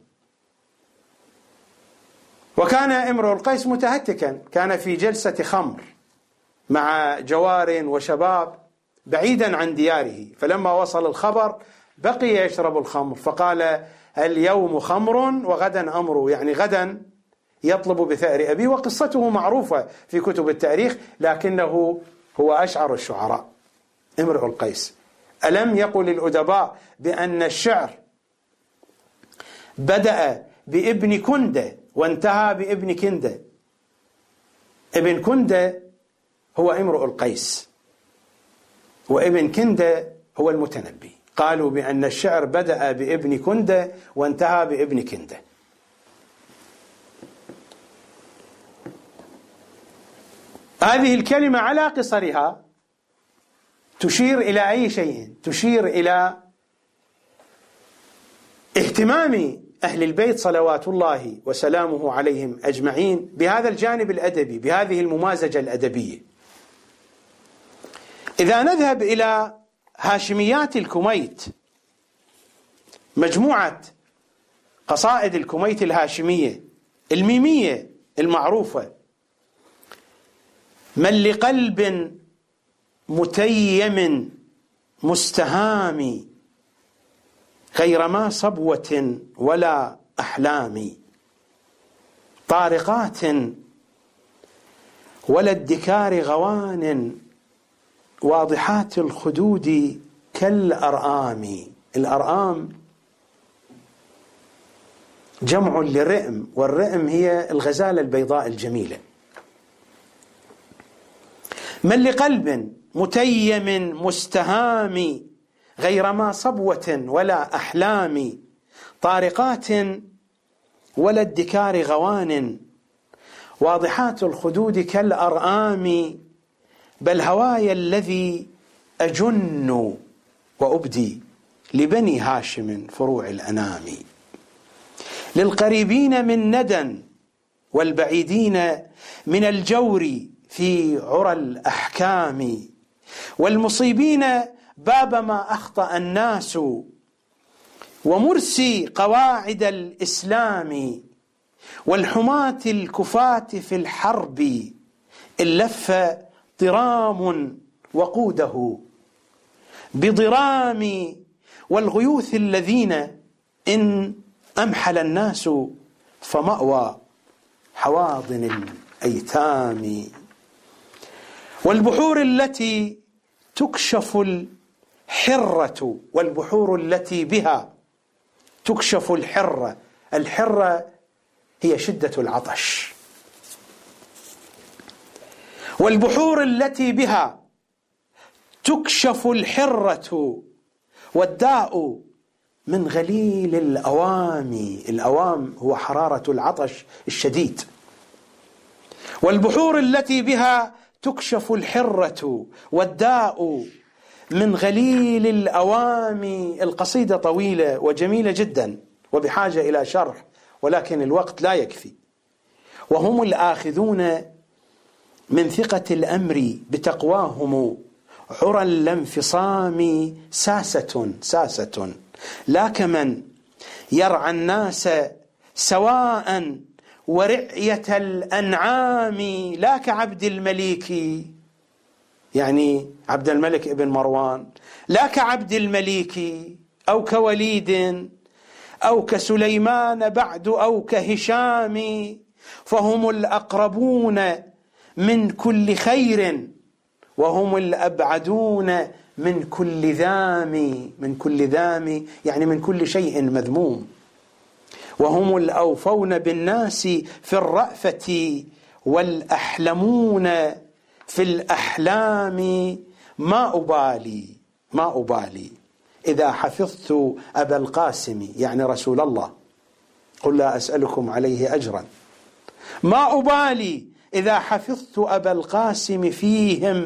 وكان امرؤ القيس متهتكا، كان في جلسة خمر مع جوار وشباب بعيدا عن دياره، فلما وصل الخبر بقي يشرب الخمر، فقال: اليوم خمر وغدا أمر، يعني غدا يطلب بثأر أبيه. وقصته معروفة في كتب التاريخ، لكنه هو أشعر الشعراء امرؤ القيس. ألم يقل الأدباء بأن الشعر بدأ بابن كندة وانتهى بابن كندة؟ ابن كندة هو امرؤ القيس، وابن كندة هو المتنبي. قالوا بأن الشعر بدأ بابن كندة وانتهى بابن كندة. هذه الكلمة على قصرها تشير إلى أي شيء؟ تشير إلى اهتمام أهل البيت صلوات الله وسلامه عليهم أجمعين بهذا الجانب الأدبي، بهذه الممازجة الأدبية. إذا نذهب إلى هاشميات الكوميت، مجموعة قصائد الكوميت الهاشمية الميمية المعروفة: من لقلب متيم مستهام غير ما صبوة ولا أحلام، طارقات ولا الدكار غوان واضحات الخدود كالأرآم. الأرآم جمع للرئم، والرئم هي الغزالة البيضاء الجميلة. من لقلب متيم مستهام غير ما صبوة ولا أحلام، طارقات ولا الدكار غوان واضحات الخدود كالأرآم، بل هواي الذي أجن وأبدي لبني هاشم فروع الأنام، للقريبين من ندى والبعيدين من الجور في عرى الأحكام، والمصيبين باب ما أخطأ الناس ومرسي قواعد الإسلام، والحماة الكفاة في الحرب اللف ضرام وقوده بضرام، والغيوث الذين إن أمحل الناس فمأوى حواضن الأيتام، والبحور التي تكشف الحرة، والبحور التي بها تكشف الحرة. الحرة هي شدة العطش. والبحور التي بها تكشف الحرة، والداء من غليل الأوام. الأوام هو حرارة العطش الشديد. والبحور التي بها تكشف الحرة، والداء من غليل الأوام. القصيدة طويلة وجميلة جدا وبحاجة إلى شرح، ولكن الوقت لا يكفي. وهم الآخذون من ثقة الأمر بتقواهم عرى الانفصام، ساسة لا كمن يرعى الناس سواء ورعية الأنعام، لا كعبد الملك، يعني عبد الملك ابن مروان، لا كعبد الملك أو كوليد أو كسليمان بعد أو كهشام، فهم الأقربون من كل خير وهم الأبعدون من كل ذام. من كل ذام يعني من كل شيء مذموم. وهم الأوفون بالناس في الرأفة والأحلمون في الأحلام. ما أبالي إذا حفظت أبا القاسم، يعني رسول الله، قل لا أسألكم عليه أجرا. ما أبالي إذا حفظت أبا القاسم فيهم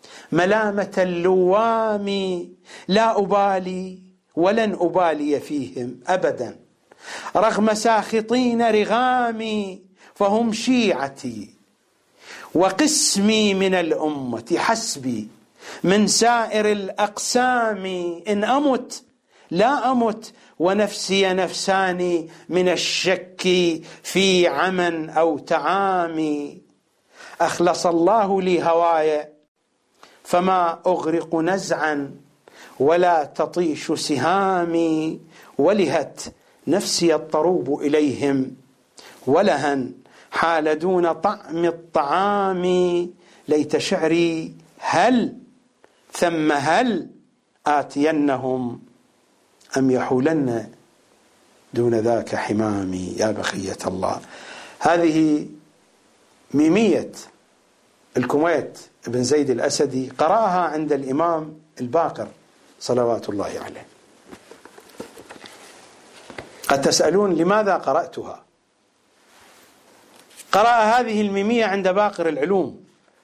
ملامة اللوام، لا أبالي ولن أبالي فيهم أبدا، رغم ساخطين رغامي، فهم شيعتي وقسمي من الأمة، حسبي من سائر الأقسام، إن أمت لا أمت ونفسي نفساني، من الشك في عمى أو تعامي. أخلص الله لي هواي فما أغرق نزعا ولا تطيش سهامي، ولهت نفسي الطروب إليهم ولها حال دون طعم الطعام، ليت شعري هل ثم هل آتينهم أم يحولن دون ذاك حمامي، يا بخية الله. هذه ميمية الكميت بن زيد الأسدي، قرأها عند الإمام الباقر صلوات الله عليه. قد تسألون لماذا قرأتها؟ قرأ هذه الميمية عند باقر العلوم.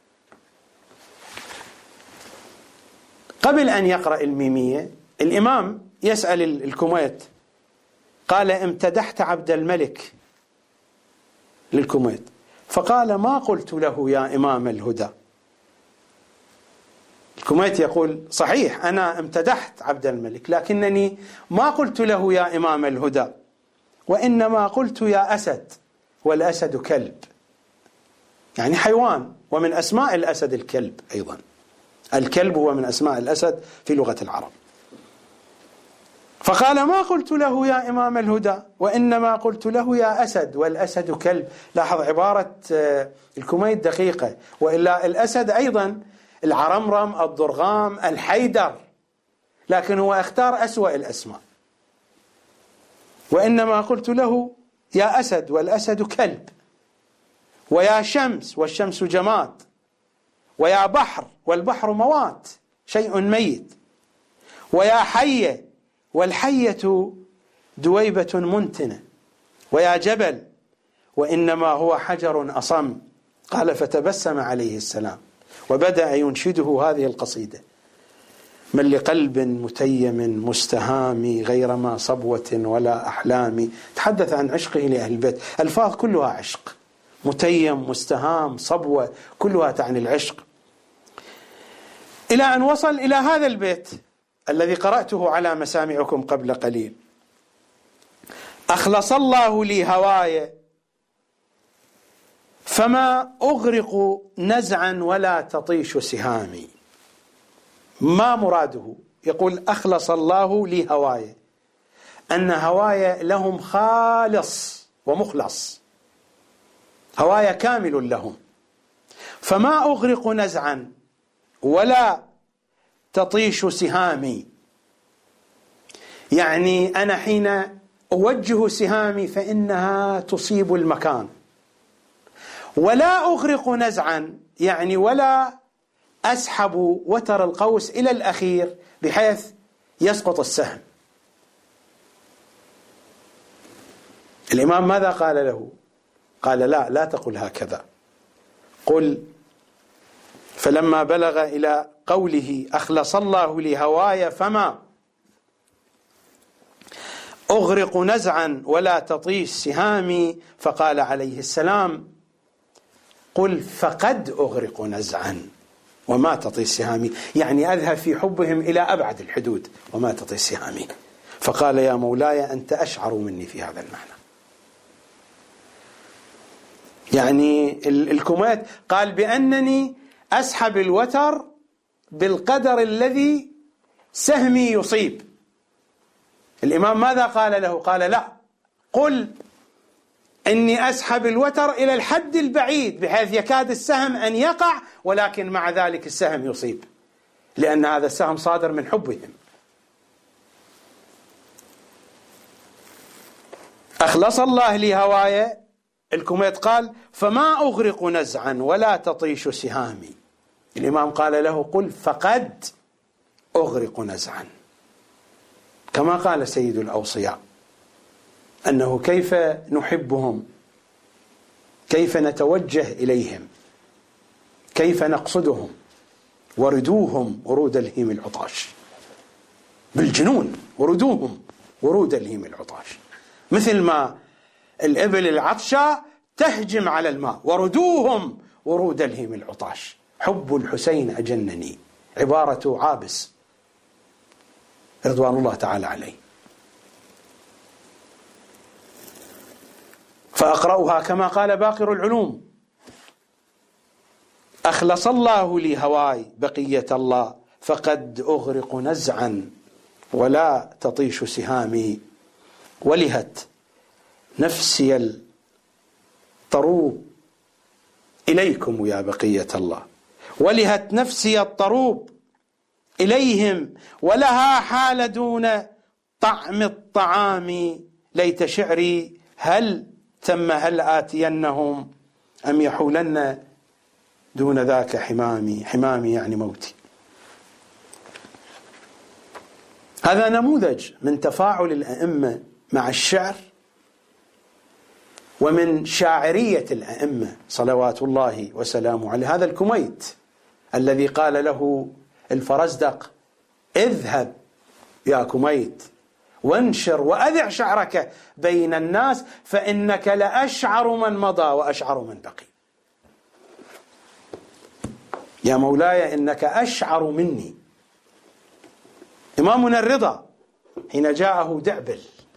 قبل أن يقرأ الميمية الإمام يسأل الكميت، قال: امتدحت عبد الملك للكميت، فقال: ما قلت له يا إمام الهدى. الكميت يقول: صحيح أنا امتدحت عبد الملك، لكنني ما قلت له يا إمام الهدى، وإنما قلت يا أسد، والأسد كلب، يعني حيوان، ومن أسماء الأسد الكلب أيضا، الكلب هو من أسماء الأسد في لغة العرب. فقال: ما قلت له يا إمام الهدى، وإنما قلت له يا أسد، والأسد كلب. لاحظ عبارة الكميت دقيقة، وإلا الأسد أيضا العرمرم، الضرغام، الحيدر، لكن هو اختار أسوأ الأسماء. وإنما قلت له يا أسد، والأسد كلب، ويا شمس، والشمس جماد، ويا بحر، والبحر موات، شيء ميت، ويا حية، والحية دويبة منتنة، ويا جبل، وإنما هو حجر أصم. قال: فتبسم عليه السلام وبدأ ينشده هذه القصيدة: من لقلب متيم مستهام، غير ما صبوة ولا أحلام. تحدث عن عشقه لأهل البيت، ألفاظ كلها عشق، متيم، مستهام، صبوة، كلها تعني العشق، إلى أن وصل إلى هذا البيت الذي قرأته على مسامعكم قبل قليل: أخلص الله لي هواي فما أغرق نزعا ولا تطيش سهامي. ما مراده؟ يقول: أخلص الله لي هواي، أن هواي لهم خالص ومخلص، هواي كامل لهم، فما أغرق نزعا ولا تطيش سهامي، يعني أنا حين أوجه سهامي فإنها تصيب المكان، ولا أغرق نزعا يعني ولا أسحب وتر القوس إلى الأخير بحيث يسقط السهم. الإمام ماذا قال له؟ قال: لا تقل هكذا، قل. فلما بلغ إلى قوله: أخلص الله لي هواي فما أغرق نزعا ولا تطيش سهامي، فقال عليه السلام: قل فقد أغرق نزعا وما تطيش سهامي، يعني أذهب في حبهم إلى أبعد الحدود وما تطيش سهامي. فقال: يا مولاي أنت أشعر مني في هذا المعنى. يعني الكميت قال بأنني أسحب الوتر بالقدر الذي سهمي يصيب. الإمام ماذا قال له؟ قال: لا، قل إني أسحب الوتر إلى الحد البعيد بحيث يكاد السهم أن يقع، ولكن مع ذلك السهم يصيب، لأن هذا السهم صادر من حبهم. أخلص الله لي هواي، الكميت قال: فما أغرق نزعا ولا تطيش سهامي. الإمام قال له: قل فقد أغرق نزعا، كما قال سيد الأوصياء أنه كيف نحبهم، كيف نتوجه إليهم، كيف نقصدهم، وردوهم ورود الهيم العطاش، بالجنون وردوهم ورود الهيم العطاش، مثل ما الإبل العطشة تهجم على الماء، وردوهم ورود الهيم العطاش. حب الحسين أجنني، عبارة عابس رضوان الله تعالى عليه. فأقرأها كما قال باقر العلوم: أخلص الله لي هواي بقية الله، فقد أغرق نزعا ولا تطيش سهامي، ولهت نفسي الطروب إليكم يا بقية الله، ولهت نفسي الطروب إليهم، ولها حال دون طعم الطعام، ليت شعري هل ثم هل آتينهم أم يحولن دون ذاك حمامي. حمامي يعني موتي. هذا نموذج من تفاعل الأئمة مع الشعر ومن شاعرية الأئمة صلوات الله وسلامه عليه. هذا الكميت الذي قال له الفرزدق: اذهب يا كميت وانشر وأذع شعرك بين الناس، فإنك لأشعر من مضى وأشعر من بقي. يا مولاي إنك أشعر مني. إمامنا الرضا حين جاءه دعبل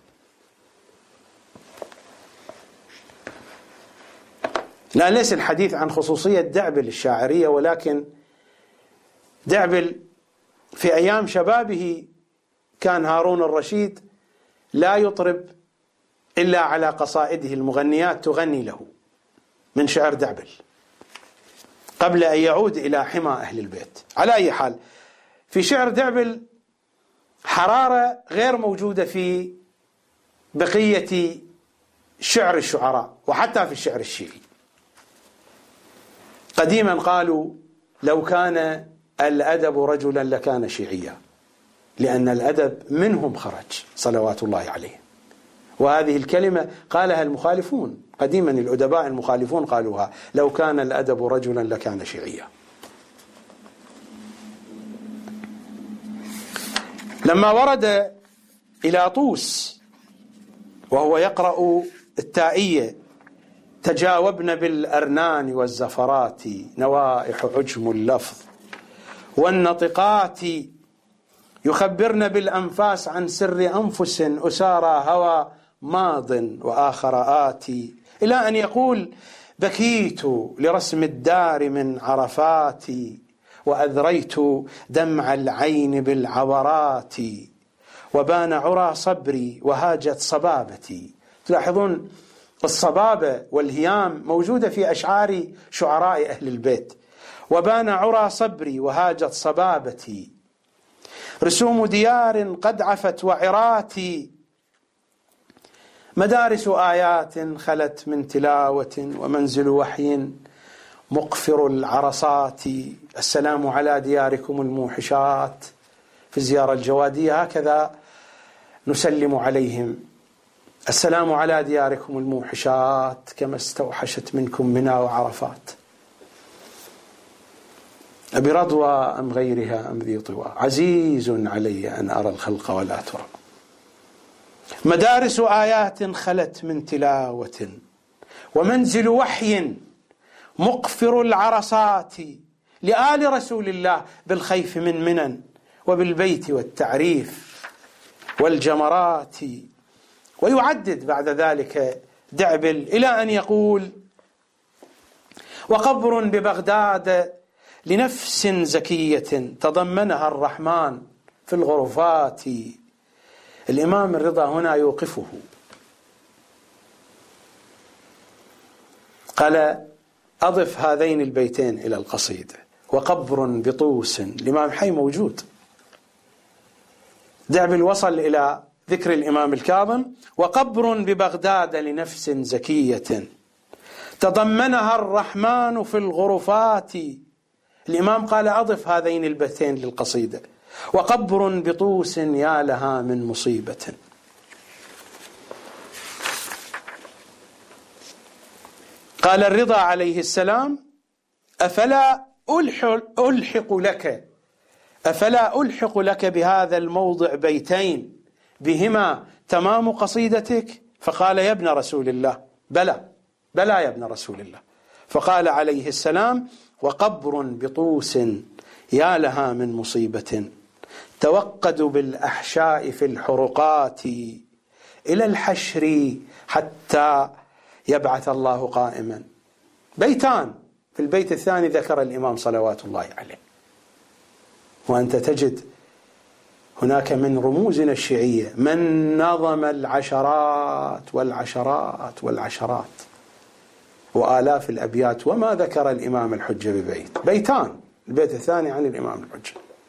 لا، ليس الحديث عن خصوصية دعبل الشاعرية، ولكن دعبل في أيام شبابه كان هارون الرشيد لا يطرب إلا على قصائده المغنيات تغني له من شعر دعبل قبل أن يعود إلى حمى أهل البيت. على أي حال، في شعر دعبل حرارة غير موجودة في بقية شعر الشعراء وحتى في الشعر الشيعي. قديما قالوا: لو كان الأدب رجلا لكان شيعيا، لأن الأدب منهم خرج صلوات الله عليه. وهذه الكلمة قالها المخالفون قديما، الأدباء المخالفون قالوها: لو كان الأدب رجلا لكان شيعيا. لما ورد إلى طوس وهو يقرأ التائية: تجاوبن بالأرنان والزفرات، نوائح عجم اللفظ والنطقات، يخبرن بالأنفاس عن سر أنفس، أسارى هوى ماض وآخر آتي، إلى أن يقول: بكيت لرسم الدار من عرفاتي، وأذريت دمع العين بالعبرات، وبان عرى صبري وهاجت صبابتي. تلاحظون الصبابة والهيام موجودة في أشعار شعراء أهل البيت. وبان عرى صبري وهاجت صبابتي، رسوم ديار قد عفت وعراتي، مدارس آيات خلت من تلاوة، ومنزل وحي مقفر العرصات. السلام على دياركم الموحشات. في الزيارة الجوادية هكذا نسلم عليهم: السلام على دياركم الموحشات، كما استوحشت منكم منى وعرفات. أبي رضوى أم غيرها أم ذي طوى، عزيز علي أن أرى الخلق ولا ترى. مدارس آيات خلت من تلاوة، ومنزل وحي مقفر العرصات، لآل رسول الله بالخيف من منن، وبالبيت والتعريف والجمرات. ويعدد بعد ذلك دعبل إلى أن يقول: وقبر ببغداد لنفس زكية، تضمنها الرحمن في الغرفات. الإمام الرضا هنا يوقفه، قال: أضف هذين البيتين إلى القصيدة: وقبر بطوس. الإمام حي موجود. دعبل وصل إلى ذكر الإمام الكاظم: وقبر ببغداد لنفس زكية، تضمنها الرحمن في الغرفات. الإمام قال: أضف هذين البيتين للقصيدة: وقبر بطوس يا لها من مصيبة. قال الرضا عليه السلام: أفلا أفلا ألحق لك بهذا الموضع بيتين بهما تمام قصيدتك؟ فقال يا ابن رسول الله بلى يا ابن رسول الله. فقال عليه السلام وقبر بطوس يا لها من مصيبة توقد بالأحشاء في الحرقات إلى الحشر حتى يبعث الله قائما. بيتان. في البيت الثاني ذكر الإمام صلوات الله عليه. وأنت تجد هناك من رموزنا الشيعية من نظم العشرات والعشرات والعشرات وآلاف الأبيات وما ذكر الإمام الحجة ببيت. بيتان. البيت الثاني عن الإمام الحجة.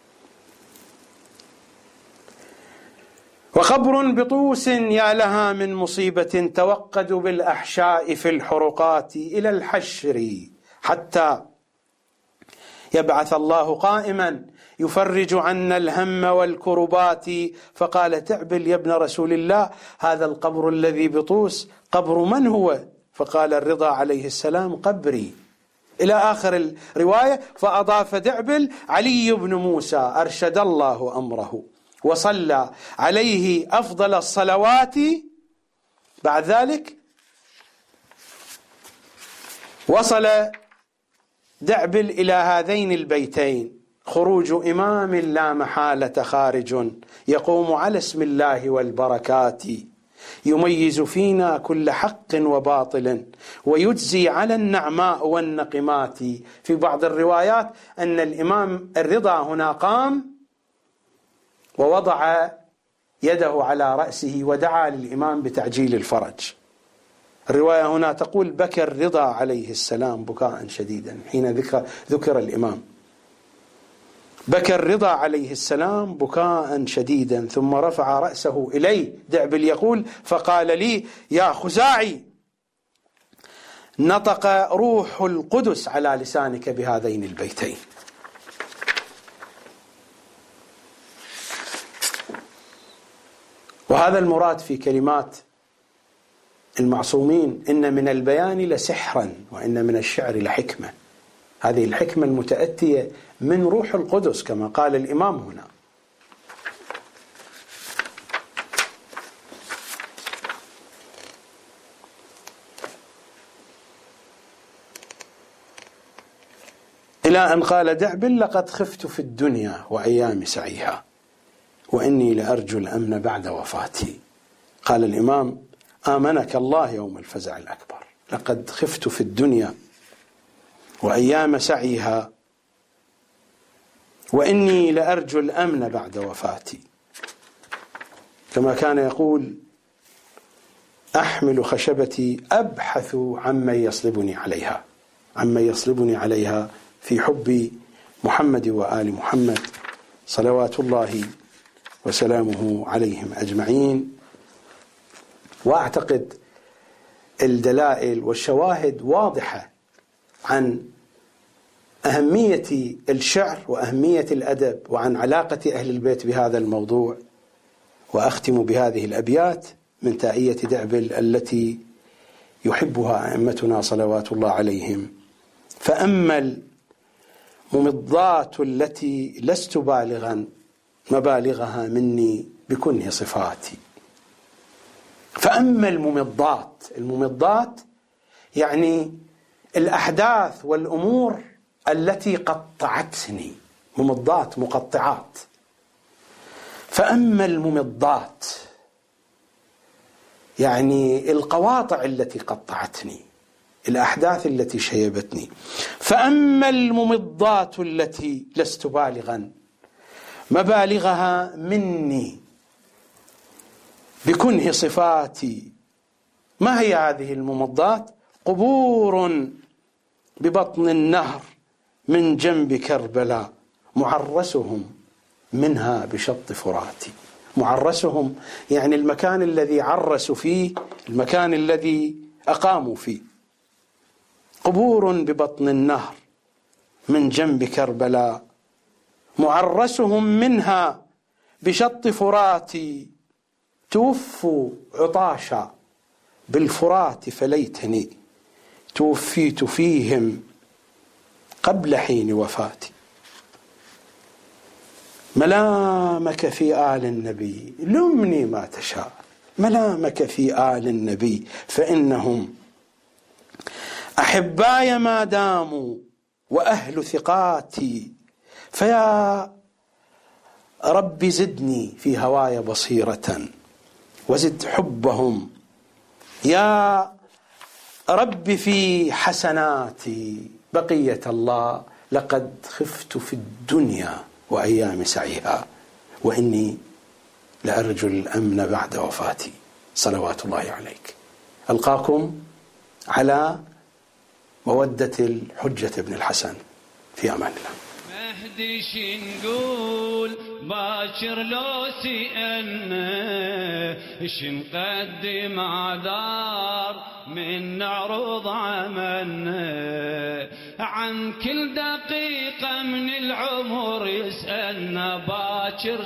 وخبر بطوس يا لها من مصيبة توقد بالأحشاء في الحرقات إلى الحشر حتى يبعث الله قائما يفرج عنا الهم والكربات. فقال تعبل يا ابن رسول الله هذا القبر الذي بطوس قبر من هو؟ فقال الرضا عليه السلام قبري إلى آخر الرواية. فأضاف دعبل علي بن موسى أرشد الله أمره وصلى عليه أفضل الصلوات. بعد ذلك وصل دعبل إلى هذين البيتين: خروج إمام لا محالة خارج يقوم على اسم الله والبركات يميز فينا كل حق وباطل ويجزي على النعماء والنقمات. في بعض الروايات أن الإمام الرضا هنا قام ووضع يده على رأسه ودعا للإمام بتعجيل الفرج. الرواية هنا تقول بكى الرضا عليه السلام بكاء شديدا حين ذكر الإمام. بكى الرضا عليه السلام بكاء شديدا ثم رفع رأسه إليه. دعبل يقول فقال لي يا خزاعي نطق روح القدس على لسانك بهذين البيتين. وهذا المراد في كلمات المعصومين: إن من البيان لسحرا وإن من الشعر لحكمة. هذه الحكمة المتأتية من روح القدس كما قال الإمام هنا. إلى أن قال دعبل لقد خفت في الدنيا وأيام سعيها وإني لأرجو الأمن بعد وفاتي. قال الإمام آمنك الله يوم الفزع الأكبر. لقد خفت في الدنيا وأيام سعيها وإني لأرجو الأمن بعد وفاتي. كما كان يقول أحمل خشبتي أبحث عمن يصلبني عليها في حب محمد وآل محمد صلوات الله وسلامه عليهم أجمعين. وأعتقد الدلائل والشواهد واضحة عن أهمية الشعر وأهمية الأدب وعن علاقة أهل البيت بهذا الموضوع. وأختم بهذه الأبيات من تائية دعبل التي يحبها أئمتنا صلوات الله عليهم: فأما الممضات التي لست بالغا مبالغها مني بكنه صفاتي. فأما الممضات يعني الأحداث والأمور التي قطعتني، ممضات مقطعات. فأما الممضات يعني القواطع التي قطعتني، الأحداث التي شيبتني. فأما الممضات التي لست بالغا مبالغها مني بكنه صفاتي. ما هي هذه الممضات؟ قبور ببطن النهر من جنب كربلاء معرسهم منها بشط فراتي. معرسهم يعني المكان الذي عرسوا فيه، المكان الذي أقاموا فيه. قبور ببطن النهر من جنب كربلاء معرسهم منها بشط فراتي. توفوا عطاشا بالفرات فليتني توفيت فيهم قبل حين وفاتي. ملامك في آل النبي لمني ما تشاء، ملامك في آل النبي فإنهم أحباي ما داموا وأهل ثقاتي، فيا رب زدني في هواي بصيرة وزد حبهم، يا رب في حسناتي بقية الله، لقد خفت في الدنيا وأيام سعيها وإني لأرجو الأمن بعد وفاتي. صلوات الله عليك. ألقاكم على مودة الحجة بن الحسن، في أمان الله. مهدي شنقول باكر لو سئلنا شنقدم اعذار من نعرض عملنا، عن كل دقيقة من العمر يسألنا باكر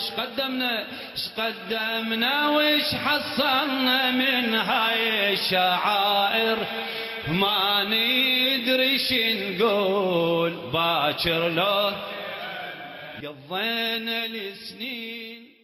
شقدمنا وش حصلنا من هاي الشعائر، ما ندري شنقول باكر لو قضينا السنين.